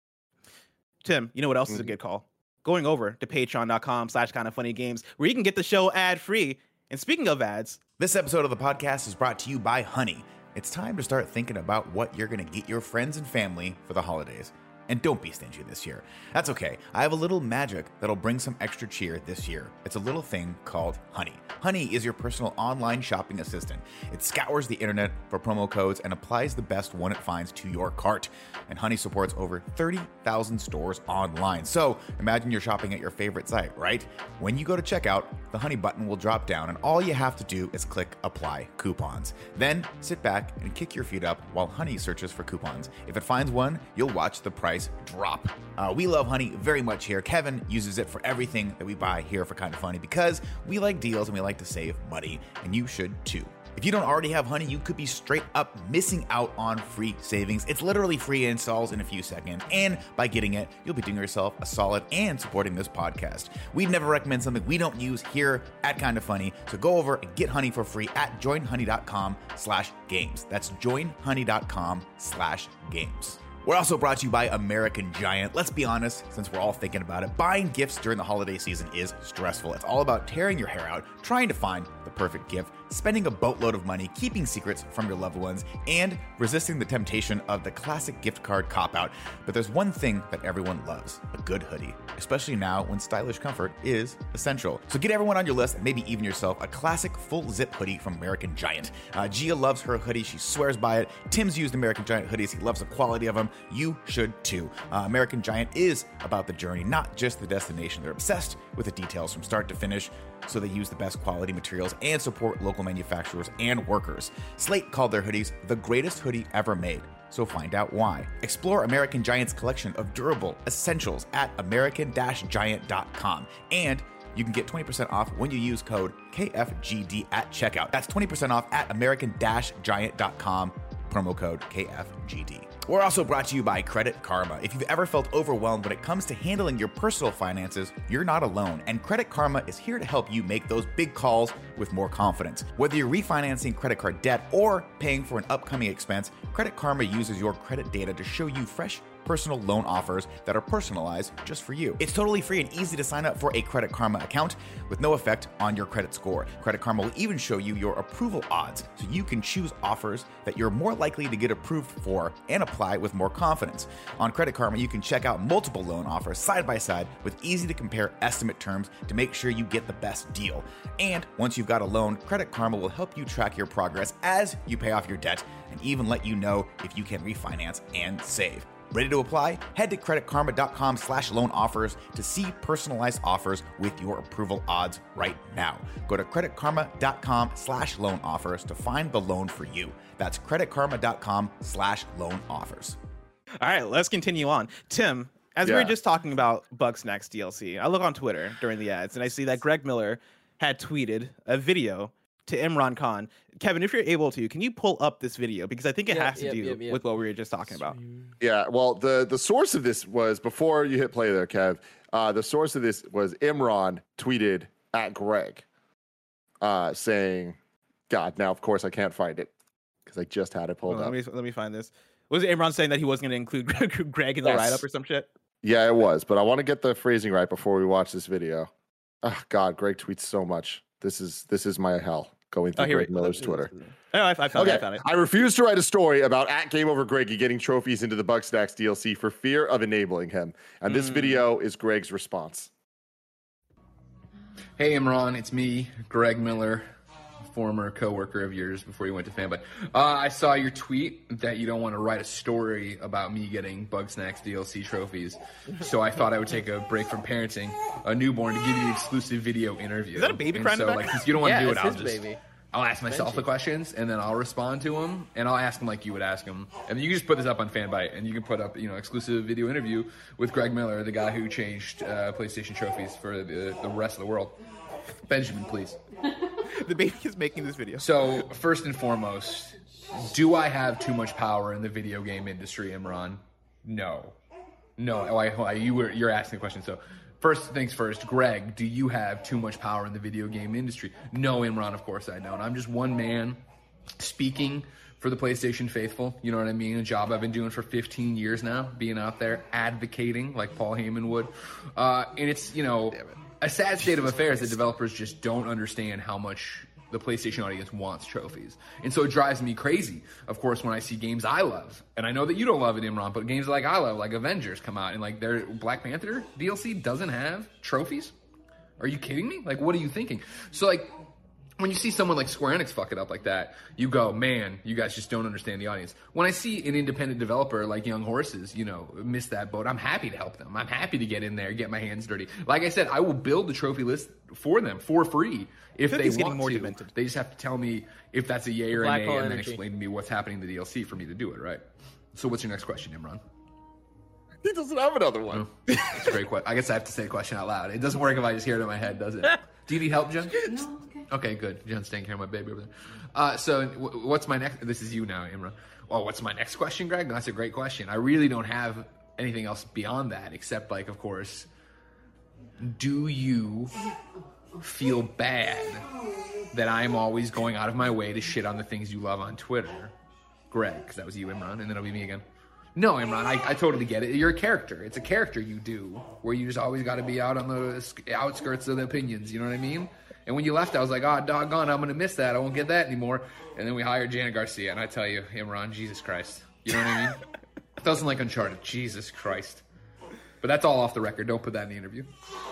Tim, you know what else is a good call? Going over to patreon.com slash kind of funny games, where you can get the show ad free. And speaking of ads, this episode of the podcast is brought to you by Honey. It's time to start thinking about what you're going to get your friends and family for the holidays. And don't be stingy this year. That's okay. I have a little magic that'll bring some extra cheer this year. It's a little thing called Honey. Honey is your personal online shopping assistant. It scours the internet for promo codes and applies the best one it finds to your cart. And Honey supports over thirty thousand stores online. So imagine you're shopping at your favorite site, right? When you go to checkout, the Honey button will drop down, and all you have to do is click Apply Coupons. Then sit back and kick your feet up while Honey searches for coupons. If it finds one, you'll watch the price drop. Uh, we love Honey very much here. Kevin uses it for everything that we buy here for Kind of Funny, because we like deals and we like to save money, and you should too. If you don't already have Honey, you could be straight up missing out on free savings. It's literally free, installs in a few seconds, and by getting it, you'll be doing yourself a solid and supporting this podcast. We'd never recommend something we don't use here at Kind of Funny, so go over and get Honey for free at joinhoney.com slash games. That's joinhoney.com slash games. We're also brought to you by American Giant. Let's be honest, since we're all thinking about it, buying gifts during the holiday season is stressful. It's all about tearing your hair out, trying to find the perfect gift, spending a boatload of money, keeping secrets from your loved ones, and resisting the temptation of the classic gift card cop-out. But there's one thing that everyone loves, a good hoodie, especially now when stylish comfort is essential. So get everyone on your list, and maybe even yourself, a classic full zip hoodie from American Giant. Uh, Gia loves her hoodie. She swears by it. Tim's used American Giant hoodies. He loves the quality of them. You should too. Uh, American Giant is about the journey, not just the destination. They're obsessed with the details from start to finish, so they use the best quality materials and support local manufacturers and workers. Slate called their hoodies the greatest hoodie ever made, so find out why. Explore American Giant's collection of durable essentials at american giant dot com, and you can get twenty percent off when you use code K F G D at checkout. That's twenty percent off at american giant dot com, promo code K F G D. We're also brought to you by Credit Karma. If you've ever felt overwhelmed when it comes to handling your personal finances, you're not alone, and Credit Karma is here to help you make those big calls with more confidence. Whether you're refinancing credit card debt or paying for an upcoming expense, Credit Karma uses your credit data to show you fresh personal loan offers that are personalized just for you. It's totally free and easy to sign up for a Credit Karma account with no effect on your credit score. Credit Karma will even show you your approval odds so you can choose offers that you're more likely to get approved for and apply with more confidence. On Credit Karma, you can check out multiple loan offers side by side with easy to compare estimate terms to make sure you get the best deal. And once you've got a loan, Credit Karma will help you track your progress as you pay off your debt and even let you know if you can refinance and save. Ready to apply? Head to creditkarma.com slash loan offers to see personalized offers with your approval odds right now. Go to creditkarma.com slash loan offers to find the loan for you. That's creditkarma.com slash loan offers. All right, let's continue on. Tim, as Yeah. we were just talking about Bugsnax D L C, I look on Twitter during the ads and I see that Greg Miller had tweeted a video to Imran Khan. Kevin, if you're able to, can you pull up this video? Because I think it Yep, has to yep, do yep, yep. with what we were just talking about. Yeah, well, the the source of this was before you hit play there, Kev. Uh, the source of this was Imran tweeted at Greg, uh, saying, "God, now of course I can't find it because I just had it pulled Hold on, up." let me let me find this. Was it Imran saying that he wasn't going to include Greg in the Yes. write-up or some shit? Yeah, it was, but I want to get the phrasing right before we watch this video. Oh, God, Greg tweets so much. This is this is my hell going through Oh, here Greg we- Miller's Twitter. Oh, I, I found Okay, it. I found it. I refuse to write a story about at Game Over Greggy getting trophies into the Bugsnax D L C for fear of enabling him. And this Mm. video is Greg's response. Hey Imran, it's me, Greg Miller, former coworker of yours before you went to Fanboy. Uh, I saw your tweet that you don't want to write a story about me getting Bugsnax D L C trophies, so I thought I would take a break from parenting a newborn to give you an exclusive video interview. Is that a baby and crying in so, the like, background? since you don't want to Yeah, do it, it's I'll his just baby. I'll ask myself Benji. the questions and then I'll respond to them, and I'll ask them like you would ask them. And you can just put this up on Fanbyte, and you can put up, you know, exclusive video interview with Greg Miller, the guy who changed uh, PlayStation trophies for the, the rest of the world. Benjamin, please. The baby is making this video. So, first and foremost, do I have too much power in the video game industry, Imran? No. No, oh, I, I, you were, you're asking the question. So, first things first, Greg, do you have too much power in the video game industry? No, Imran, of course I don't. I'm just one man speaking for the PlayStation faithful. You know what I mean? A job I've been doing for fifteen years now, being out there advocating like Paul Heyman would. Uh, and it's, you know, a sad state of affairs that developers just don't understand how much the PlayStation audience wants trophies. And so it drives me crazy, of course, when I see games I love. And I know that you don't love it, Imran, but games like I love, like Avengers, come out and like their Black Panther D L C doesn't have trophies? Are you kidding me? Like, what are you thinking? So, like, when you see someone like Square Enix fuck it up like that, you go, man, you guys just don't understand the audience. When I see an independent developer like Young Horses, you know, miss that boat, I'm happy to help them. I'm happy to get in there, get my hands dirty. Like I said, I will build the trophy list for them for free if I feel like they he's want getting more to. demented. They just have to tell me if that's a yay or Black a nay, hole and then energy. explain to me what's happening in the D L C for me to do it, right? So what's your next question, Imran? He doesn't have another one. That's a great question. I guess I have to say a question out loud. It doesn't work if I just hear it in my head, does it? Do you need help, Jen? No, okay. Okay, good. Jen's taking care of my baby over there. Uh, so, w- what's my next? This is you now, Imran. Well, what's my next question, Greg? That's a great question. I really don't have anything else beyond that, except, like, of course, do you feel bad that I'm always going out of my way to shit on the things you love on Twitter, Greg? Because that was you, Imran, and then it'll be me again. No, Imran, I, I totally get it. You're a character. It's a character you do where you just always got to be out on the sk- outskirts of the opinions. You know what I mean? And when you left, I was like, oh, doggone, I'm going to miss that. I won't get that anymore. And then we hired Janet Garcia. And I tell you, Imran, Jesus Christ. You know what I mean? It doesn't like Uncharted. Jesus Christ. But that's all off the record. Don't put that in the interview.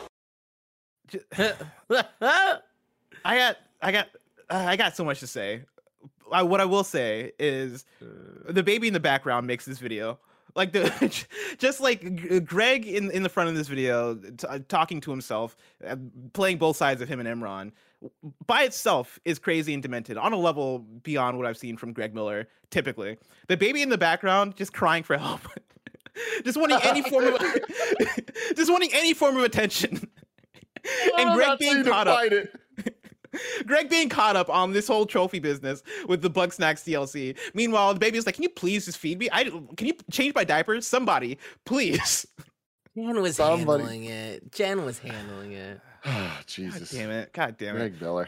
I got, I got, uh, I got so much to say. I, what I will say is, the baby in the background makes this video. Like the, just like G- Greg in in the front of this video, t- talking to himself, uh, playing both sides of him and Imran, by itself is crazy and demented on a level beyond what I've seen from Greg Miller. Typically, the baby in the background just crying for help, just wanting any form of, just wanting any form of attention, and Oh, Greg that's how being you caught up. define it. Greg being caught up on this whole trophy business with the Bug Snacks D L C. Meanwhile, the baby is like, "Can you please just feed me? I can you change my diapers? Somebody, please." Jen was Somebody. handling it. Jen was handling it. Oh, Jesus. God damn it! God damn it! Greg Miller.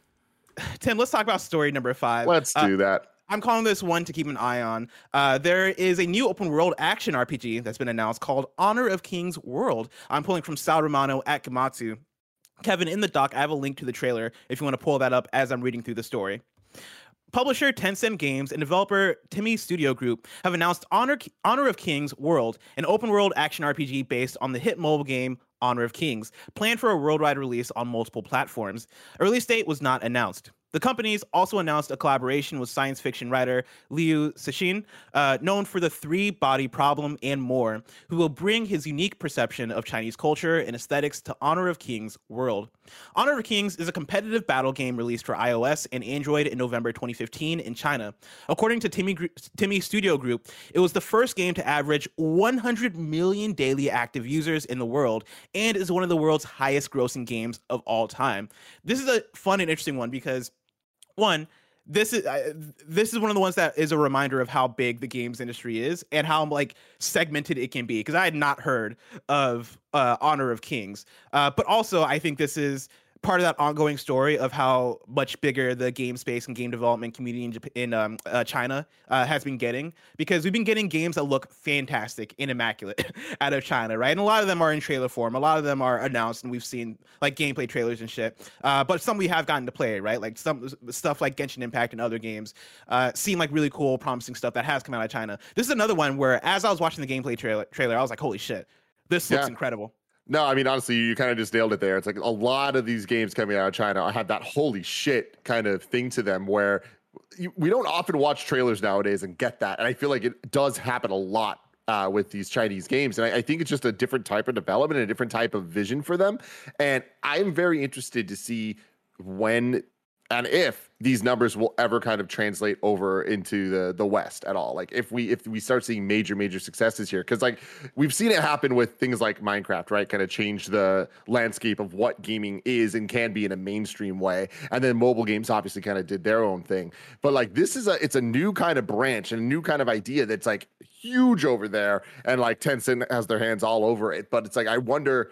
Tim, let's talk about story number five. Let's Uh, do that. I'm calling this one to keep an eye on. Uh, there is a new open world action R P G that's been announced called Honor of Kings World. I'm pulling from Sal Romano at Gamatsu. Kevin, in the doc, I have a link to the trailer if you want to pull that up as I'm reading through the story. Publisher Tencent Games and developer Timmy Studio Group have announced Honor, Honor of Kings World, an open-world action R P G based on the hit mobile game Honor of Kings, planned for a worldwide release on multiple platforms. A release date was not announced. The companies also announced a collaboration with science fiction writer Liu Cixin, uh, known for The Three Body Problem and more, who will bring his unique perception of Chinese culture and aesthetics to Honor of Kings World. Honor of Kings is a competitive battle game released for iOS and Android in November twenty fifteen in China. According to Timmy, Timmy Studio Group, it was the first game to average one hundred million daily active users in the world and is one of the world's highest grossing games of all time. This is a fun and interesting one because One, this is uh, this is one of the ones that is a reminder of how big the games industry is and how like segmented it can be. Because I had not heard of uh, Honor of Kings, uh, but also I think this is part of that ongoing story of how much bigger the game space and game development community in, Japan, in um, uh, China uh, has been getting, because we've been getting games that look fantastic and immaculate out of China, right? And a lot of them are in trailer form. A lot of them are announced, and we've seen like gameplay trailers and shit. Uh, but some we have gotten to play, right? Like some stuff like Genshin Impact and other games uh, seem like really cool, promising stuff that has come out of China. This is another one where, as I was watching the gameplay trailer, trailer I was like, holy shit, this looks Yeah. incredible. No, I mean, honestly, you kind of just nailed it there. It's like a lot of these games coming out of China have that holy shit kind of thing to them where you, we don't often watch trailers nowadays and get that. And I feel like it does happen a lot uh, with these Chinese games. And I, I think it's just a different type of development, a different type of vision for them. And I'm very interested to see when and if these numbers will ever kind of translate over into the the West at all. Like if we if we start seeing major major successes here, because like we've seen it happen with things like Minecraft, right? Kind of change the landscape of what gaming is and can be in a mainstream way. And then mobile games obviously kind of did their own thing. But like this is a it's a new kind of branch and a new kind of idea that's like huge over there, and like Tencent has their hands all over it. But it's like I wonder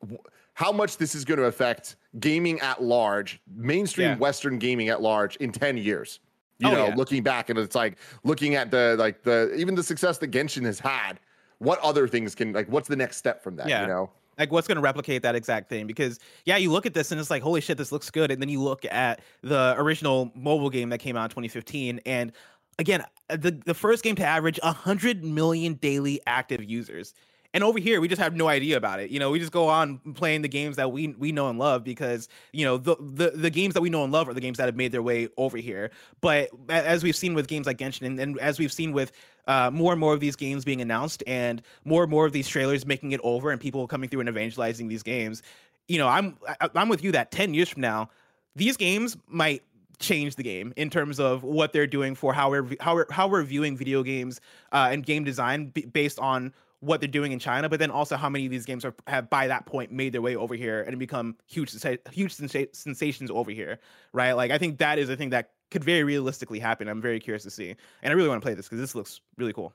how much this is going to affect gaming at large, mainstream Yeah. Western gaming at large in ten years. You Oh, know, yeah. looking back, and it's like looking at the like the even the success that Genshin has had. What other things can like? What's the next step from that? Yeah. You know, Like what's going to replicate that exact thing? Because yeah, you look at this and it's like, holy shit, this looks good. And then you look at the original mobile game that came out in twenty fifteen, and again, the the first game to average one hundred million daily active users. And over here, we just have no idea about it. You know, we just go on playing the games that we we know and love because, you know, the, the the games that we know and love are the games that have made their way over here. But a- as we've seen with games like Genshin, and, and as we've seen with uh, more and more of these games being announced and more and more of these trailers making it over and people coming through and evangelizing these games, you know, I'm I, I'm with you that ten years from now, these games might change the game in terms of what they're doing for how we're how we're, how we're viewing video games uh, and game design b- based on what they're doing in China, but then also how many of these games are, have by that point made their way over here and become huge, sensa- huge sensa- sensations over here, right? Like I think that is a thing that could very realistically happen. I'm very curious to see, and I really want to play this because this looks really cool.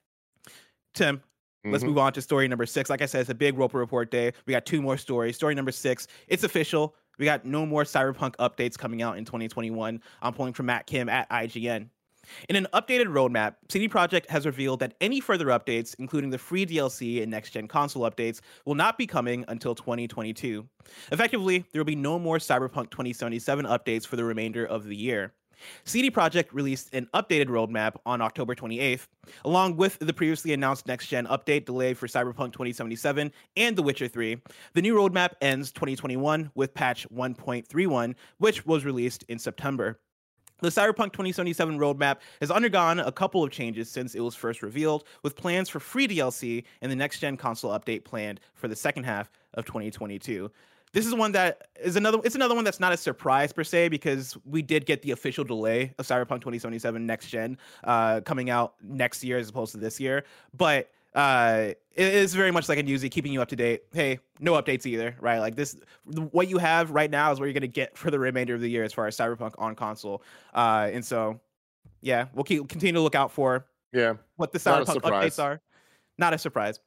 Tim, let's Mhm. move on to story number six. Like I said, it's a big Roper Report day. We got two more stories. Story number six, it's official. We got no more Cyberpunk updates coming out in twenty twenty-one. I'm pulling from Matt Kim at I G N. In an updated roadmap, C D Projekt has revealed that any further updates, including the free D L C and next-gen console updates, will not be coming until twenty twenty-two. Effectively, there will be no more Cyberpunk twenty seventy-seven updates for the remainder of the year. C D Projekt released an updated roadmap on October twenty-eighth, along with the previously announced next-gen update delay for Cyberpunk twenty seventy-seven and The Witcher three. The new roadmap ends twenty twenty-one with patch one point three one, which was released in September. The Cyberpunk twenty seventy-seven roadmap has undergone a couple of changes since it was first revealed, with plans for free D L C and the next-gen console update planned for the second half of twenty twenty-two. This is one that is another. It's another one that's not a surprise per se, because we did get the official delay of Cyberpunk twenty seventy-seven next gen uh, coming out next year as opposed to this year. But uh, it is very much like a newsy, keeping you up to date. Hey, no updates either, right? Like this, what you have right now is what you're going to get for the remainder of the year as far as Cyberpunk on console. Uh, and so, yeah, we'll keep continue to look out for yeah what the not a Cyberpunk surprise. updates are. Not a surprise.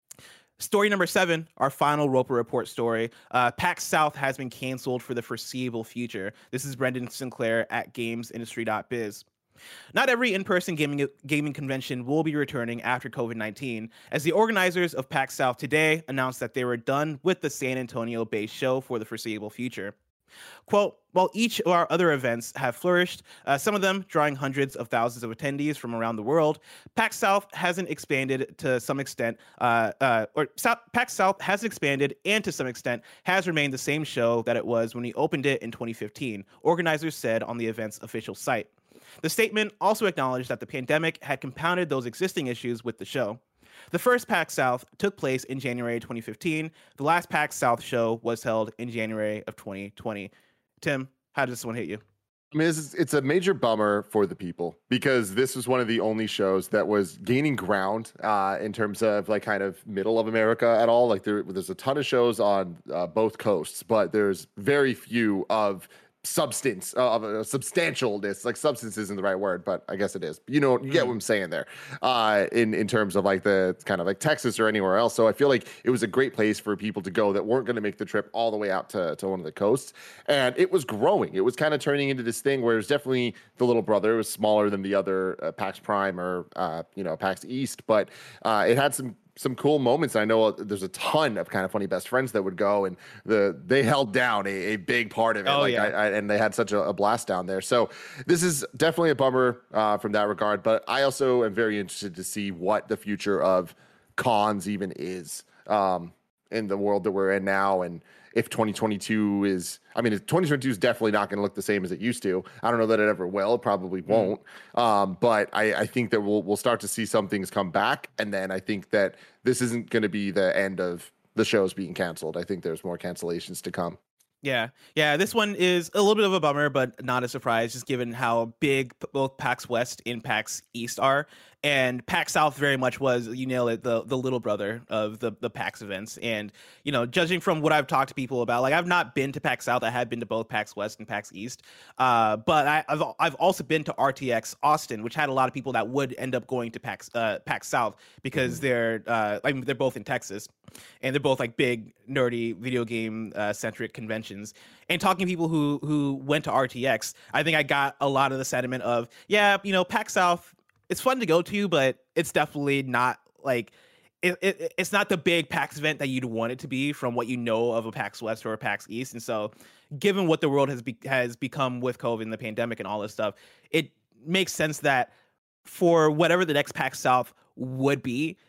Story number seven, our final Roper Report story. Uh, PAX South has been canceled for the foreseeable future. This is Brendan Sinclair at games industry dot biz. Not every in-person gaming gaming convention will be returning after COVID nineteen, as the organizers of PAX South today announced that they were done with the San Antonio-based show for the foreseeable future. Quote, while each of our other events have flourished, uh, some of them drawing hundreds of thousands of attendees from around the world, PAX South hasn't expanded to some extent, uh, uh, or South, PAX South has expanded and to some extent has remained the same show that it was when we opened it in twenty fifteen, organizers said on the event's official site. The statement also acknowledged that the pandemic had compounded those existing issues with the show. The first PAX South took place in January twenty fifteen. The last PAX South show was held in January of twenty twenty. Tim, how does this one hit you? I mean, it's, it's a major bummer for the people because this was one of the only shows that was gaining ground uh, in terms of like kind of middle of America at all. Like there, there's a ton of shows on uh, both coasts, but there's very few of substance uh, of a substantialness. Like substance isn't the right word, but I guess it is. You know, you get what I'm saying there. Uh, in in terms of like the kind of like Texas or anywhere else. So I feel like it was a great place for people to go that weren't going to make the trip all the way out to to one of the coasts. And it was growing. It was kind of turning into this thing where it was definitely the little brother. It was smaller than the other uh, PAX Prime or uh, you know PAX East, but uh, it had some. some cool moments. I know there's a ton of kind of funny best friends that would go, and the they held down a, a big part of it. Oh, like yeah. I, I, and they had such a, a blast down there. So this is definitely a bummer uh, from that regard. But I also am very interested to see what the future of cons even is um, in the world that we're in now, and if twenty twenty-two is, I mean, twenty twenty-two is definitely not going to look the same as it used to. I don't know that it ever will. It probably won't. Mm. Um, but I, I think that we'll we'll start to see some things come back, and then I think that this isn't going to be the end of the shows being canceled. I think there's more cancellations to come. Yeah, yeah. This one is a little bit of a bummer, but not a surprise, just given how big both PAX West and PAX East are. And PAX South very much was, you nailed it, the the little brother of the the PAX events. And you know, judging from what I've talked to people about, like I've not been to PAX South, I have been to both PAX West and PAX East. Uh, but I, I've I've also been to R T X Austin, which had a lot of people that would end up going to PAX uh, PAX South because mm-hmm. they're uh, I mean they're both in Texas, and they're both like big nerdy video game uh, centric conventions. And talking to people who who went to R T X, I think I got a lot of the sentiment of, yeah, you know, PAX South, it's fun to go to, but it's definitely not like it, it, it's not the big PAX event that you'd want it to be from what you know of a PAX West or a PAX East. And so given what the world has be, has become with COVID and the pandemic and all this stuff, it makes sense that for whatever the next PAX South would be,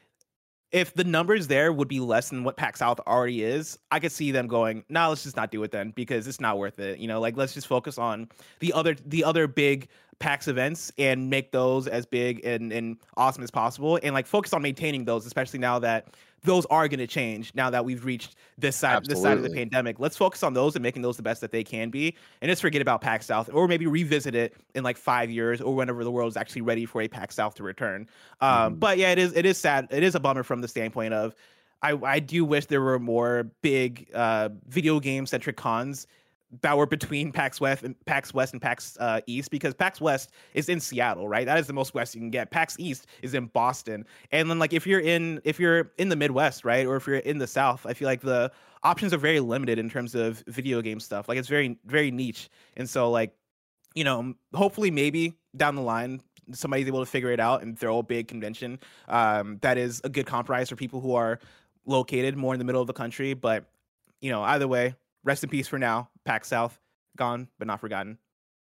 if the numbers there would be less than what PAX South already is, I could see them going, no, nah, let's just not do it then because it's not worth it. You know, like let's just focus on the other the other big PAX events and make those as big and, and awesome as possible, and like focus on maintaining those, especially now that those are going to change now that we've reached this side Absolutely. this side of the pandemic. Let's focus on those and making those the best that they can be, and just forget about PAX South, or maybe revisit it in like five years or whenever the world is actually ready for a PAX South to return. Um, mm. But yeah, it is it is sad. It is a bummer from the standpoint of I, I do wish there were more big uh, video game centric cons that were between PAX West and PAX West and PAX uh, East, because PAX West is in Seattle, right? That is the most west you can get. PAX East is in Boston. And then like if you're in if you're in the Midwest, right, or if you're in the South, I feel like the options are very limited in terms of video game stuff. Like it's very very niche. And so like, you know, hopefully maybe down the line somebody's able to figure it out and throw a big convention um, that is a good compromise for people who are located more in the middle of the country. But you know, either way, rest in peace for now. PAX South, gone but not forgotten.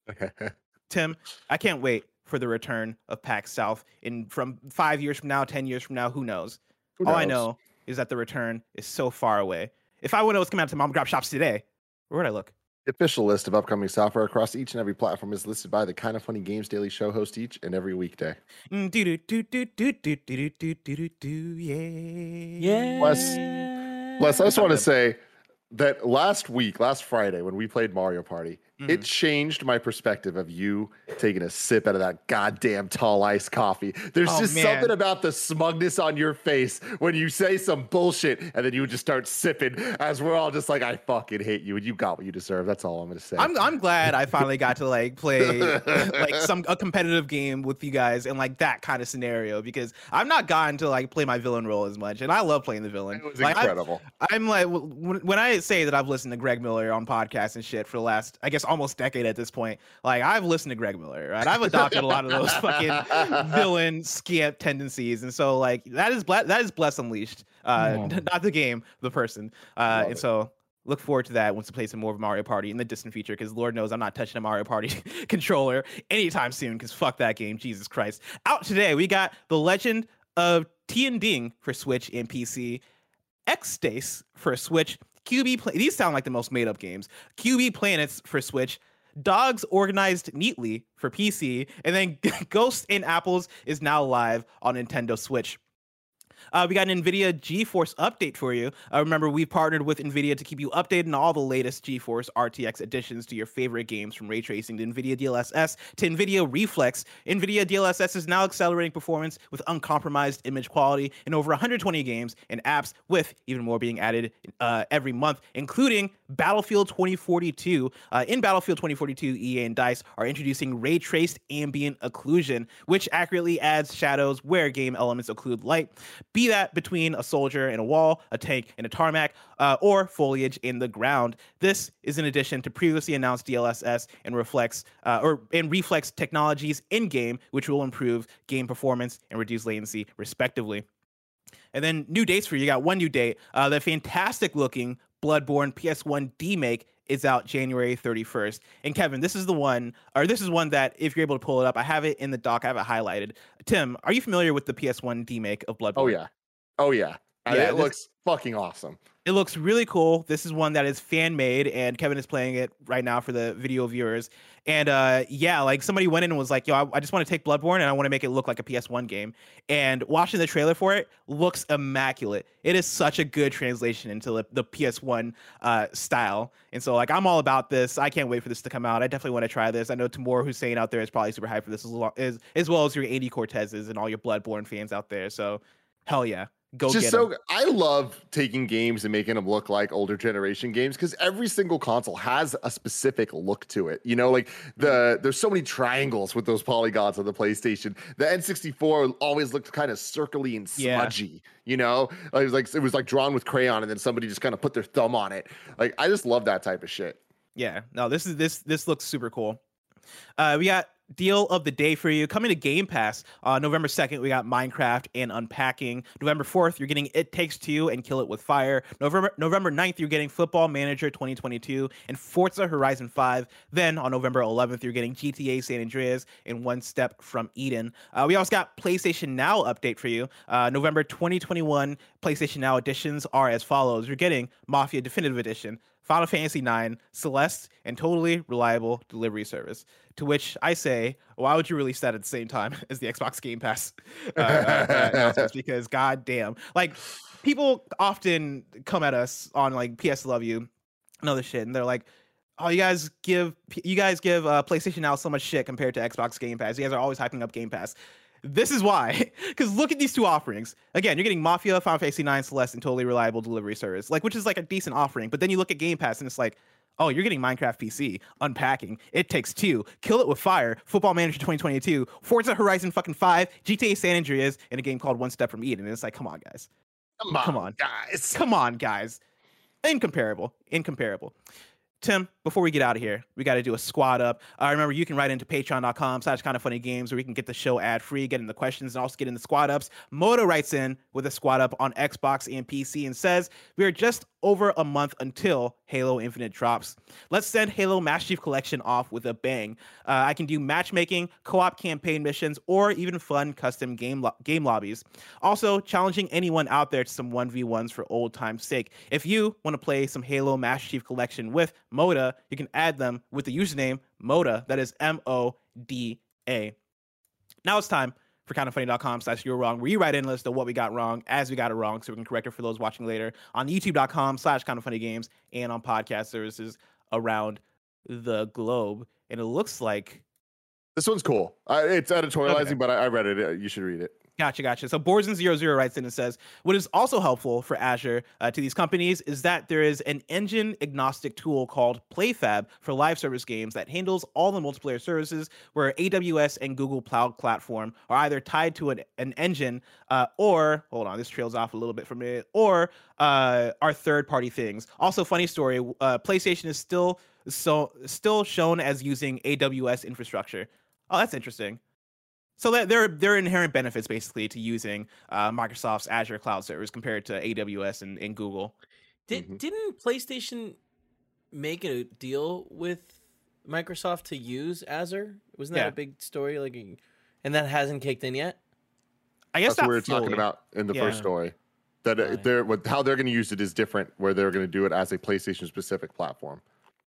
Tim, I can't wait for the return of PAX South in from five years from now, ten years from now, who knows? Who knows? All I know is that the return is so far away. If I would know what's coming out to mom and pop shops today, where would I look? The official list of upcoming software across each and every platform is listed by the Kind of Funny Games Daily Show host each and every weekday. Mm, do do do do do do do do do do yeah. Yeah. Bless, bless. I just want to say that last week, last Friday, when we played Mario Party, Mm-hmm. It changed my perspective of you taking a sip out of that goddamn tall iced coffee. There's oh, just man. something about the smugness on your face when you say some bullshit and then you just start sipping as we're all just like, I fucking hate you and you got what you deserve. That's all I'm gonna say. I'm I'm glad I finally got to like play like some a competitive game with you guys in like that kind of scenario, because I've not gotten to like play my villain role as much, and I love playing the villain. It was like, incredible. I've, I'm like when, when I say that I've listened to Greg Miller on podcasts and shit for the last, I guess, almost decade at this point, like I've listened to Greg Miller, right? I've adopted a lot of those fucking villain scamp tendencies, and so like that is ble- that is Bless Unleashed, uh, oh. not the game, the person, uh, and it. so look forward to that once we play some more of Mario Party in the distant future, because Lord knows I'm not touching a Mario Party controller anytime soon, because fuck that game, Jesus Christ. Out today, we got The Legend of Tian Ding for Switch and P C, X-Stace for Switch, Q B Pla- these sound like the most made up games, Q B Planets for Switch, Dogs Organized Neatly for P C, and then Ghosts and Apples is now live on Nintendo Switch. Uh, we got an NVIDIA GeForce update for you. Uh, remember, we've partnered with NVIDIA to keep you updated on all the latest GeForce R T X additions to your favorite games, from ray tracing to NVIDIA D L S S to NVIDIA Reflex. NVIDIA D L S S is now accelerating performance with uncompromised image quality in over one hundred twenty games and apps, with even more being added uh, every month, including Battlefield twenty forty-two. Uh, in Battlefield twenty forty-two, E A and DICE are introducing ray-traced ambient occlusion, which accurately adds shadows where game elements occlude light, be that between a soldier and a wall, a tank and a tarmac, uh, or foliage in the ground. This is in addition to previously announced D L S S and reflex uh, or and reflex technologies in game, which will improve game performance and reduce latency, respectively. And then new dates for you. You got one new date. Uh, the fantastic looking Bloodborne P S one demake is out January thirty-first. And Kevin, this is the one, or this is one that if you're able to pull it up, I have it in the doc, I have it highlighted. Tim, are you familiar with the P S one demake of Bloodborne? Oh yeah. Oh yeah. Yeah, it this, looks fucking awesome. It looks really cool. This is one that is fan made, and Kevin is playing it right now for the video viewers. And uh, yeah, like somebody went in and was like, yo, I, I just want to take Bloodborne and I want to make it look like a P S one game. And watching the trailer for it looks immaculate. It is such a good translation into the, the P S one uh, style. And so like, I'm all about this. I can't wait for this to come out. I definitely want to try this. I know Tamor Hussein out there is probably super hyped for this as well as, as, well as your Andy Cortezes and all your Bloodborne fans out there. So hell yeah. Go just get so them. I love taking games and making them look like older generation games, because every single console has a specific look to it. You know, like the there's so many triangles with those polygons on the PlayStation. The N sixty-four always looked kind of circly and smudgy. Yeah. You know, like it was like it was like drawn with crayon, and then somebody just kind of put their thumb on it. Like I just love that type of shit. Yeah, no, this is this this looks super cool. Uh, we got deal of the day for you coming to Game Pass. Uh, November second, we got Minecraft and Unpacking. November fourth, you're getting It Takes Two and Kill It With Fire. November November ninth, you're getting Football Manager twenty twenty-two and Forza Horizon five. Then on November eleventh, you're getting G T A San Andreas and One Step from Eden. Uh, we also got PlayStation Now update for you. Uh, November twenty twenty-one PlayStation Now editions are as follows. You're getting Mafia Definitive Edition, Final Fantasy nine, Celeste, and Totally Reliable Delivery Service. To which I say, why would you release that at the same time as the Xbox Game Pass uh, uh, announcements? Because goddamn, like people often come at us on like P S Love You and other shit, and they're like, "Oh, you guys give you guys give uh, PlayStation Now so much shit compared to Xbox Game Pass. You guys are always hyping up Game Pass." This is why, because look at these two offerings. Again, you're getting Mafia, Final Fantasy nine, Celeste, and Totally Reliable Delivery Service, like which is like a decent offering. But then you look at Game Pass and it's like, oh, you're getting Minecraft P C, Unpacking, It Takes Two, Kill It With Fire, Football Manager twenty twenty-two, Forza Horizon fucking five, G T A San Andreas, and a game called One Step from Eden. And it's like, come on, guys. Come on, come on. guys. Come on, guys. Incomparable. Incomparable. Tim, before we get out of here, we got to do a squad up. Uh, remember, you can write into patreon.com slash kind of funny games, where we can get the show ad free, get in the questions, and also get in the squad ups. Moto writes in with a squad up on Xbox and P C and says, we are just over a month until Halo Infinite drops. Let's send Halo Master Chief Collection off with a bang. Uh, I can do matchmaking, co-op campaign missions, or even fun custom game lo- game lobbies. Also, challenging anyone out there to some one v ones for old time's sake. If you want to play some Halo Master Chief Collection with Moda, you can add them with the username Moda. That is M O D A. Now it's time for kindoffunny.com slash you're wrong, where you write in a list of what we got wrong as we got it wrong, so we can correct it for those watching later on youtube.com slash kindoffunnygames and on podcast services around the Globe, and it looks like This one's cool. Uh, it's editorializing, Okay. but I, I read it. Uh, You should read it. Gotcha, gotcha. So Borzen zero zero writes in and says, what is also helpful for Azure uh, to these companies is that there is an engine agnostic tool called PlayFab for live service games that handles all the multiplayer services where A W S and Google Cloud Platform are either tied to an, an engine uh, or, hold on, this trails off a little bit from it, or uh, are third-party things. Also, funny story, uh, PlayStation is still so still shown as using A W S infrastructure. Oh, that's interesting. So that there, there are inherent benefits basically to using uh, Microsoft's Azure cloud servers compared to A W S and, and Google. Did Mhm. didn't PlayStation make a deal with Microsoft to use Azure? Wasn't that Yeah. a big story? Like, and that hasn't kicked in yet. I guess That's what not we were talking fully. about in the Yeah. first story. That uh, Got it. they're what, how they're going to use it is different. Where they're going to do it as a PlayStation specific platform,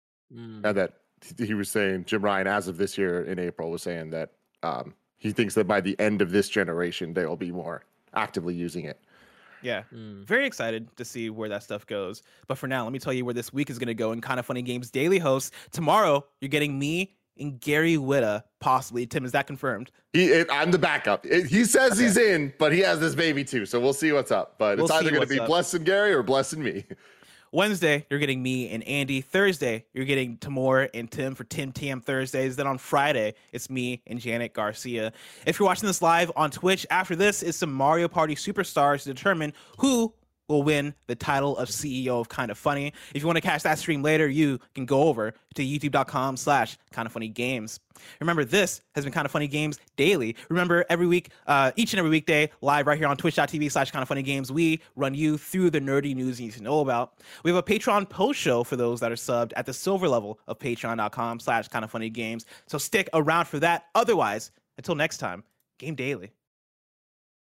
Mm. and that he was saying Jim Ryan, as of this year in April, was saying that um, he thinks that by the end of this generation, they will be more actively using it. Yeah. Mm. Very excited to see where that stuff goes. But for now, let me tell you where this week is going to go in Kind of Funny Games Daily Host. Tomorrow, you're getting me and Gary Whitta, possibly. Tim, is that confirmed? He, it, I'm the backup. It- he says he's in, but he has this baby too, so we'll see what's up. But We'll it's either see going to what's be up. blessing Gary or blessing me. Wednesday, you're getting me and Andy. Thursday, you're getting Tamor and Tim for Tim T M Thursdays. Then on Friday, it's me and Janet Garcia. If you're watching this live on Twitch, after this is some Mario Party Superstars to determine who will win the title of C E O of Kind of Funny. If you want to catch that stream later, you can go over to youtube.com slash kind of funny games. Remember, this has been Kind of Funny Games Daily. Remember, every week, uh, each and every weekday, live right here on twitch.tv slash kind of funny games, we run you through the nerdy news you need to know about. We have a Patreon post show for those that are subbed at the silver level of patreon.com slash kind of funny games. So stick around for that. Otherwise, until next time, Game Daily.